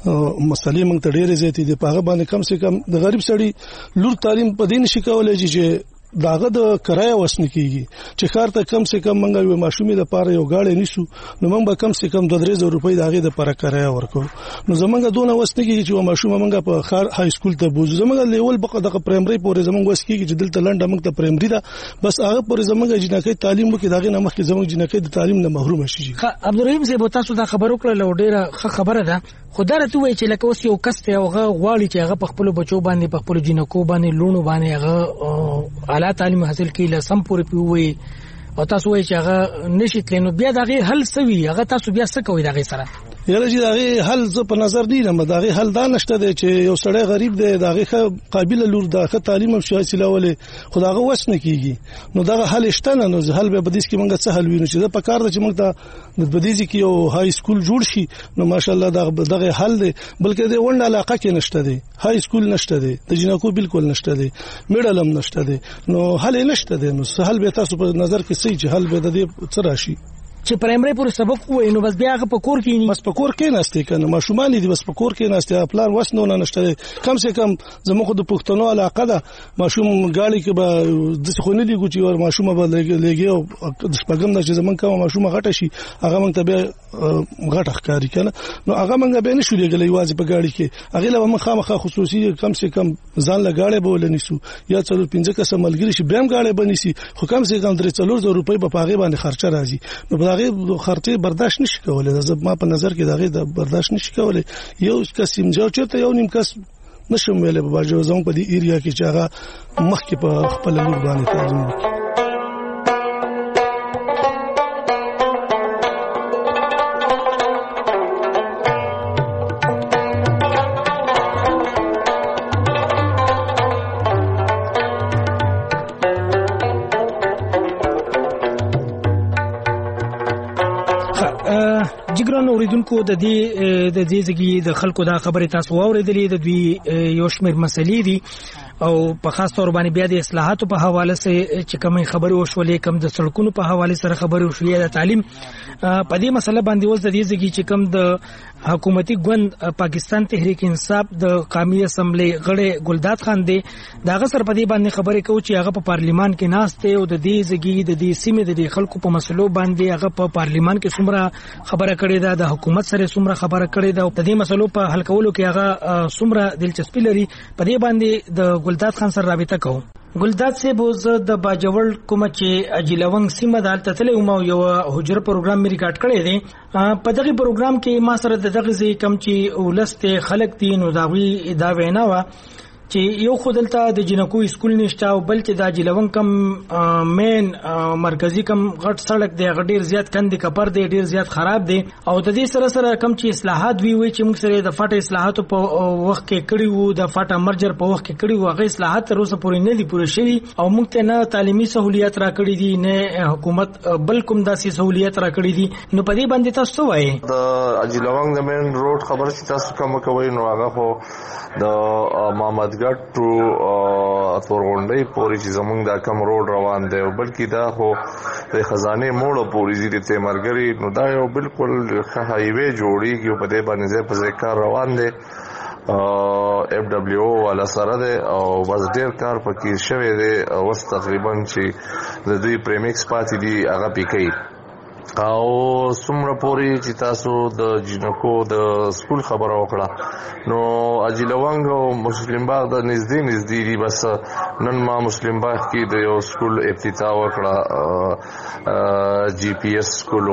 مسلې موږ ته ډېرې زیاتې دي په هغه باندې کم سے کم د غریب سړي لور تعلیم په دې نشي کولای چې داغه د کرایه وسنه کیږي چې کار ته کم سے کم منګه یو ماشومې د پاره یو گاډي نیسو نو موږ به کم سے کم 2-3 روپۍ داغه د پاره کرایه ورکو نو زمونږ دونه وسنه کیږي چې ماشومه منګه په خار های سکول ته بوز زمونږ لیول بقا د پرایمري پورې زمونږ وس کیږي چې دلته لنډه موږ ته پرایمري ده بس هغه پورې زمونږ جنکۍ تعلیم وکي داغه نه مخکې زمونږ جنکۍ د تعلیم نه محروم شي عبدالرحیم صاحب تاسو دا خبرو کړل ډیره خبره ده خدای راته وایي چې لکه اوس یو کس ته هغه غواړي چې هغه په خپل بچو باندې په خپل جنکو باندې لونو باندې هغه اعلی تعلیم حاصل کړي لسم پورې پیوي او تاسو وایي چې هغه نشي تلنو بیا دغه حل سوي هغه تاسو بیا څه کوي دغه سره یاره چې دغه حل ز په نظر دی نه دغه حل دا نشته دی چې یو سړی غریب دی دغه قابل لور دغه تعلیم هم شای سلاولې خداغه وسنه کیږي نو دغه حل شته نه نو حل به بدیس کې مونږ څه حل وینو چې دا په کار د چې مونږ ته د بدیس کې یو های سکول جوړ شي نو ماشاءالله دغه حل دی بلکې د ونډه علاقه کې نشته دی های سکول نشته دی د جنکو بالکل نشته دی میډل هم نشته دی نو حل نشته دی نو حل به تاسو په نظر کې صحیح چې حل به د دې څه راشي چې پرایمري پورې سبق وای نو بس بیا هغه په کور کې نه بس په کور کې نهسته کنه ماشومان دي بس په کور کې نهسته پلان وسنو نه نشته کم سے کم زموږ د پښتنو علاقه ده ماشوم غاړي کې به د څخونه دي ګوچي ور ماشوم به لګي او د سپګم نه چې زمونږ کوم ماشوم غټه شي هغه مونږ ته به غټه ښکاری کنه نو هغه مونږ به نشو لګلې واځي په غاړي کې هغه له مونږ خامخا خصوصي کم سے کم ځان لګاړې به ولنيسو یا 4-5 کس ملګری شي بهم غاړې بنيسي خو کم سے کم 3-4 روپۍ په پاغه باندې خرچه راځي نو هغه خرچه برداشت نشي کولای زه ما په نظر کې دغه د برداشت نشي کولای یو قسم جو چرته یو نیم کس نشم ویلې په باجو زمو په دې ایریا کې چې هغه مخکې په خپل لور باندې تعلیم وکړي جګران اوریدونکو د دې ځګي د خلکو دا خبره تاسو واوریدلې د دوی یو شمېر مسلې دي او په خاص تور باندې بیا د اصلاحاتو په حواله سره چې کومه خبره وشولې کم د سړکونو په حواله سره خبره وشولې د تعلیم په دې مسله باندې اوس د دې ځګي چې کوم د حکومتي ګوند پاکستان تحریک انصاف د قومي اسمبلی غړي ګلداد خان دی داغه سر په دې باندې خبره کوي چې هغه په پارلیمان کې ناشته او د دې ځګي د دې سیمې د خلکو په مسلو باندې هغه په پارلیمان کې څومره خبره کړې ده د حکومت سره څومره خبره کړې ده او د دې مسلو په حل کولو کې هغه څومره دلچسپي لري په دې باندې د ګلداد خان سره رابطه کوو. ګلداد صاحب زه د باجوړ کوم چې اجلونګ سیمه دالته تلې ومه یو حجره پروګرام می ریکارډ کړی دی په دغه پروګرام کې ما سره دغه ځای کم چې ولسته خلک دي نو داوی دا وینا وا چې یو خودلته د جنکو اسکول نشته او بل چې د اجلونګ کم مین مرکزی کم غټ سړک دی غډیر زیات کندې کپر دی ډیر زیات خراب دی او د دې سره سره کم چې اصلاحات وی چې موږ سره د فاټ اصلاحات په وخت کې کړی وو د فاټ مرجر په وخت کې کړی وو هغه اصلاحات تر اوسه پورې نه دي پوره شوي او موږ ته نه تعلیمي سہولیات را کړی دي نه حکومت بل کوم داسې سہولیات را کړی دي نو په دې باندې تاسو وایي د اجلونګ د مین روډ خبر چې تاسو کوم کوي نو هغه خو د محمدګټ ټو تورغونډي پورې چې زمونږ دا کم روډ روان دی او بلکې دا خو د خزانه موړ پورې دي ته مرګري نو دا یو بالکل هایوي جوړیږي په دې باندې په ځکه روان دی اف دبليو ولا سره ده او بس ډیر کار پکې شوی دی او تقریبا چې د دوی پریمکس پاتې دي هغه پکې او څومره پوری چې تاسو د جنکو د سکول خبره وکړه نو اجلونګ او مسلم باغ د نږدې دي بس نن ما مسلم باغ کې د یو سکول افتتاح وکړه جی پی ایس سکولو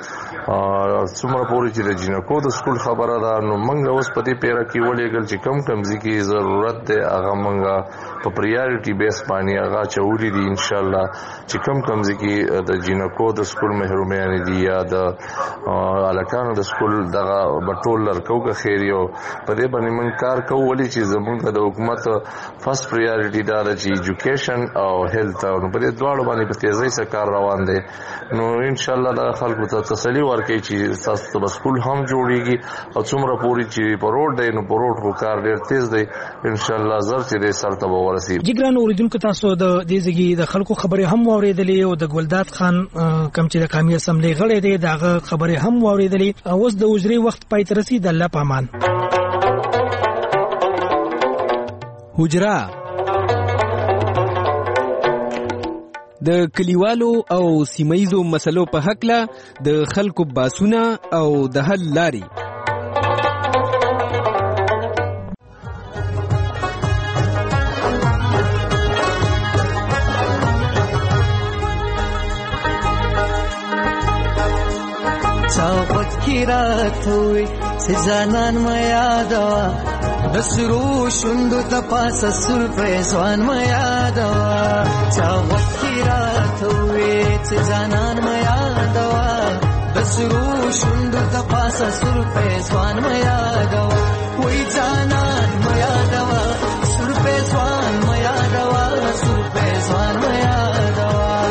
څومره پوری چې د جنکو د سکول خبره ده نو موږ اوس په دې پیره کې ولېګل چې کم ځکه ضرورت ده هغه موږ په پریارټي بیس باندې هغه چوري دي ان شاء الله چې کم ځکه د جنکو د سکول محرومین دي یا د الکانو د سکول دغه بټول لرکوګه خیریو په دې باندې موږ کار کوو ولې چې زموږ د حکومت فرست پریارټي دا چې ایجوکیشن او هیلث او په دې دواړو باندې په تیزی سره کار روان دي نو ان شاء الله د خلکو ته تسلی ورکړي چې تاسو ته سکول هم جوړیږي او څومره پوری چې په روډ دی نو په روډ کو کار ډیر تیز دی ان شاء الله زر چې سر ته ورسي. جګران اوریدونکو تاسو د دې ځګي د خلکو خبره هم واوریدلې او د ګلداد خان کم چې د قومي اسمبلی غړی دی دغه خبره هم واوریدلې اوس د وزري وخت پای تر رسید الله پامان. حجره د کلیوالو او سیمایزو مسلو په حق له د خلکو باسونه او د حل لاري راتوي سزانان ما یادوا د سرو شوندو ته پاسه سر پېزوان ما یادوا چا وخت راتوي سزانان ما یادوا د سرو شوندو ته پاسه سر پېزوان ما یادوا وای ځانان ما یادوا سر پېزوان ما یادوا سر پېزوان ما یادوا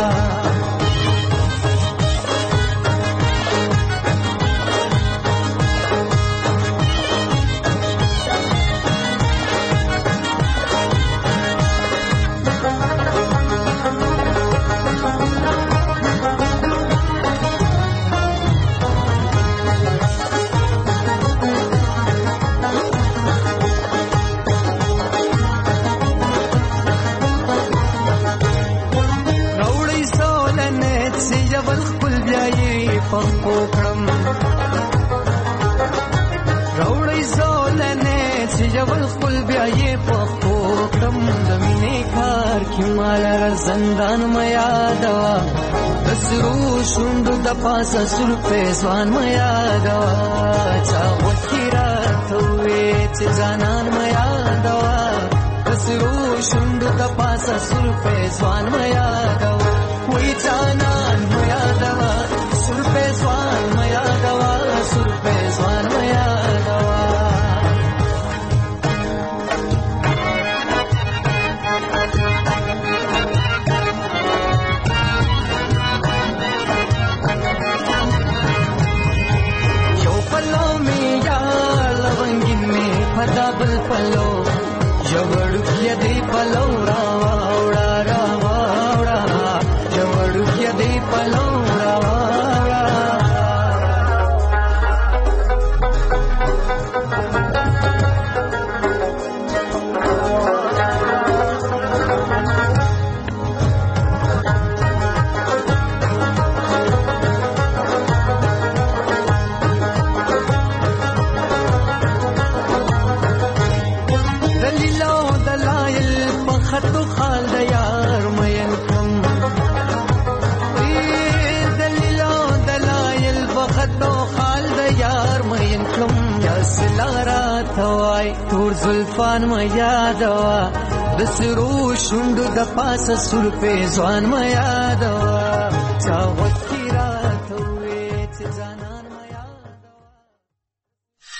روړی زولنه چې جبل خپل بیا یې پخو کړم د مینې کار کې مال زندان ما یادوا د سرو شوندو د پاسه سر پېزوان ما یادوا چا وکیرا ته چې ځانان ما یادوا د سرو شوندو د پاسه سر پېزوان ما یادوا وای ځانان ما یادوا سر پېزوان ما یادوا سر پېزوان ما یادوا دا بل پلو جوړو کې دې پلو راوړا راوړا جوړو کې دې پلو راوړا خطو خال د یار مین کم دلیلو دلایل بخطو خال د یار مین کم یا سلارا توای تور زلفان ما یادوا د سرو شوند د پاسه سر په ځوان ما یادوا چا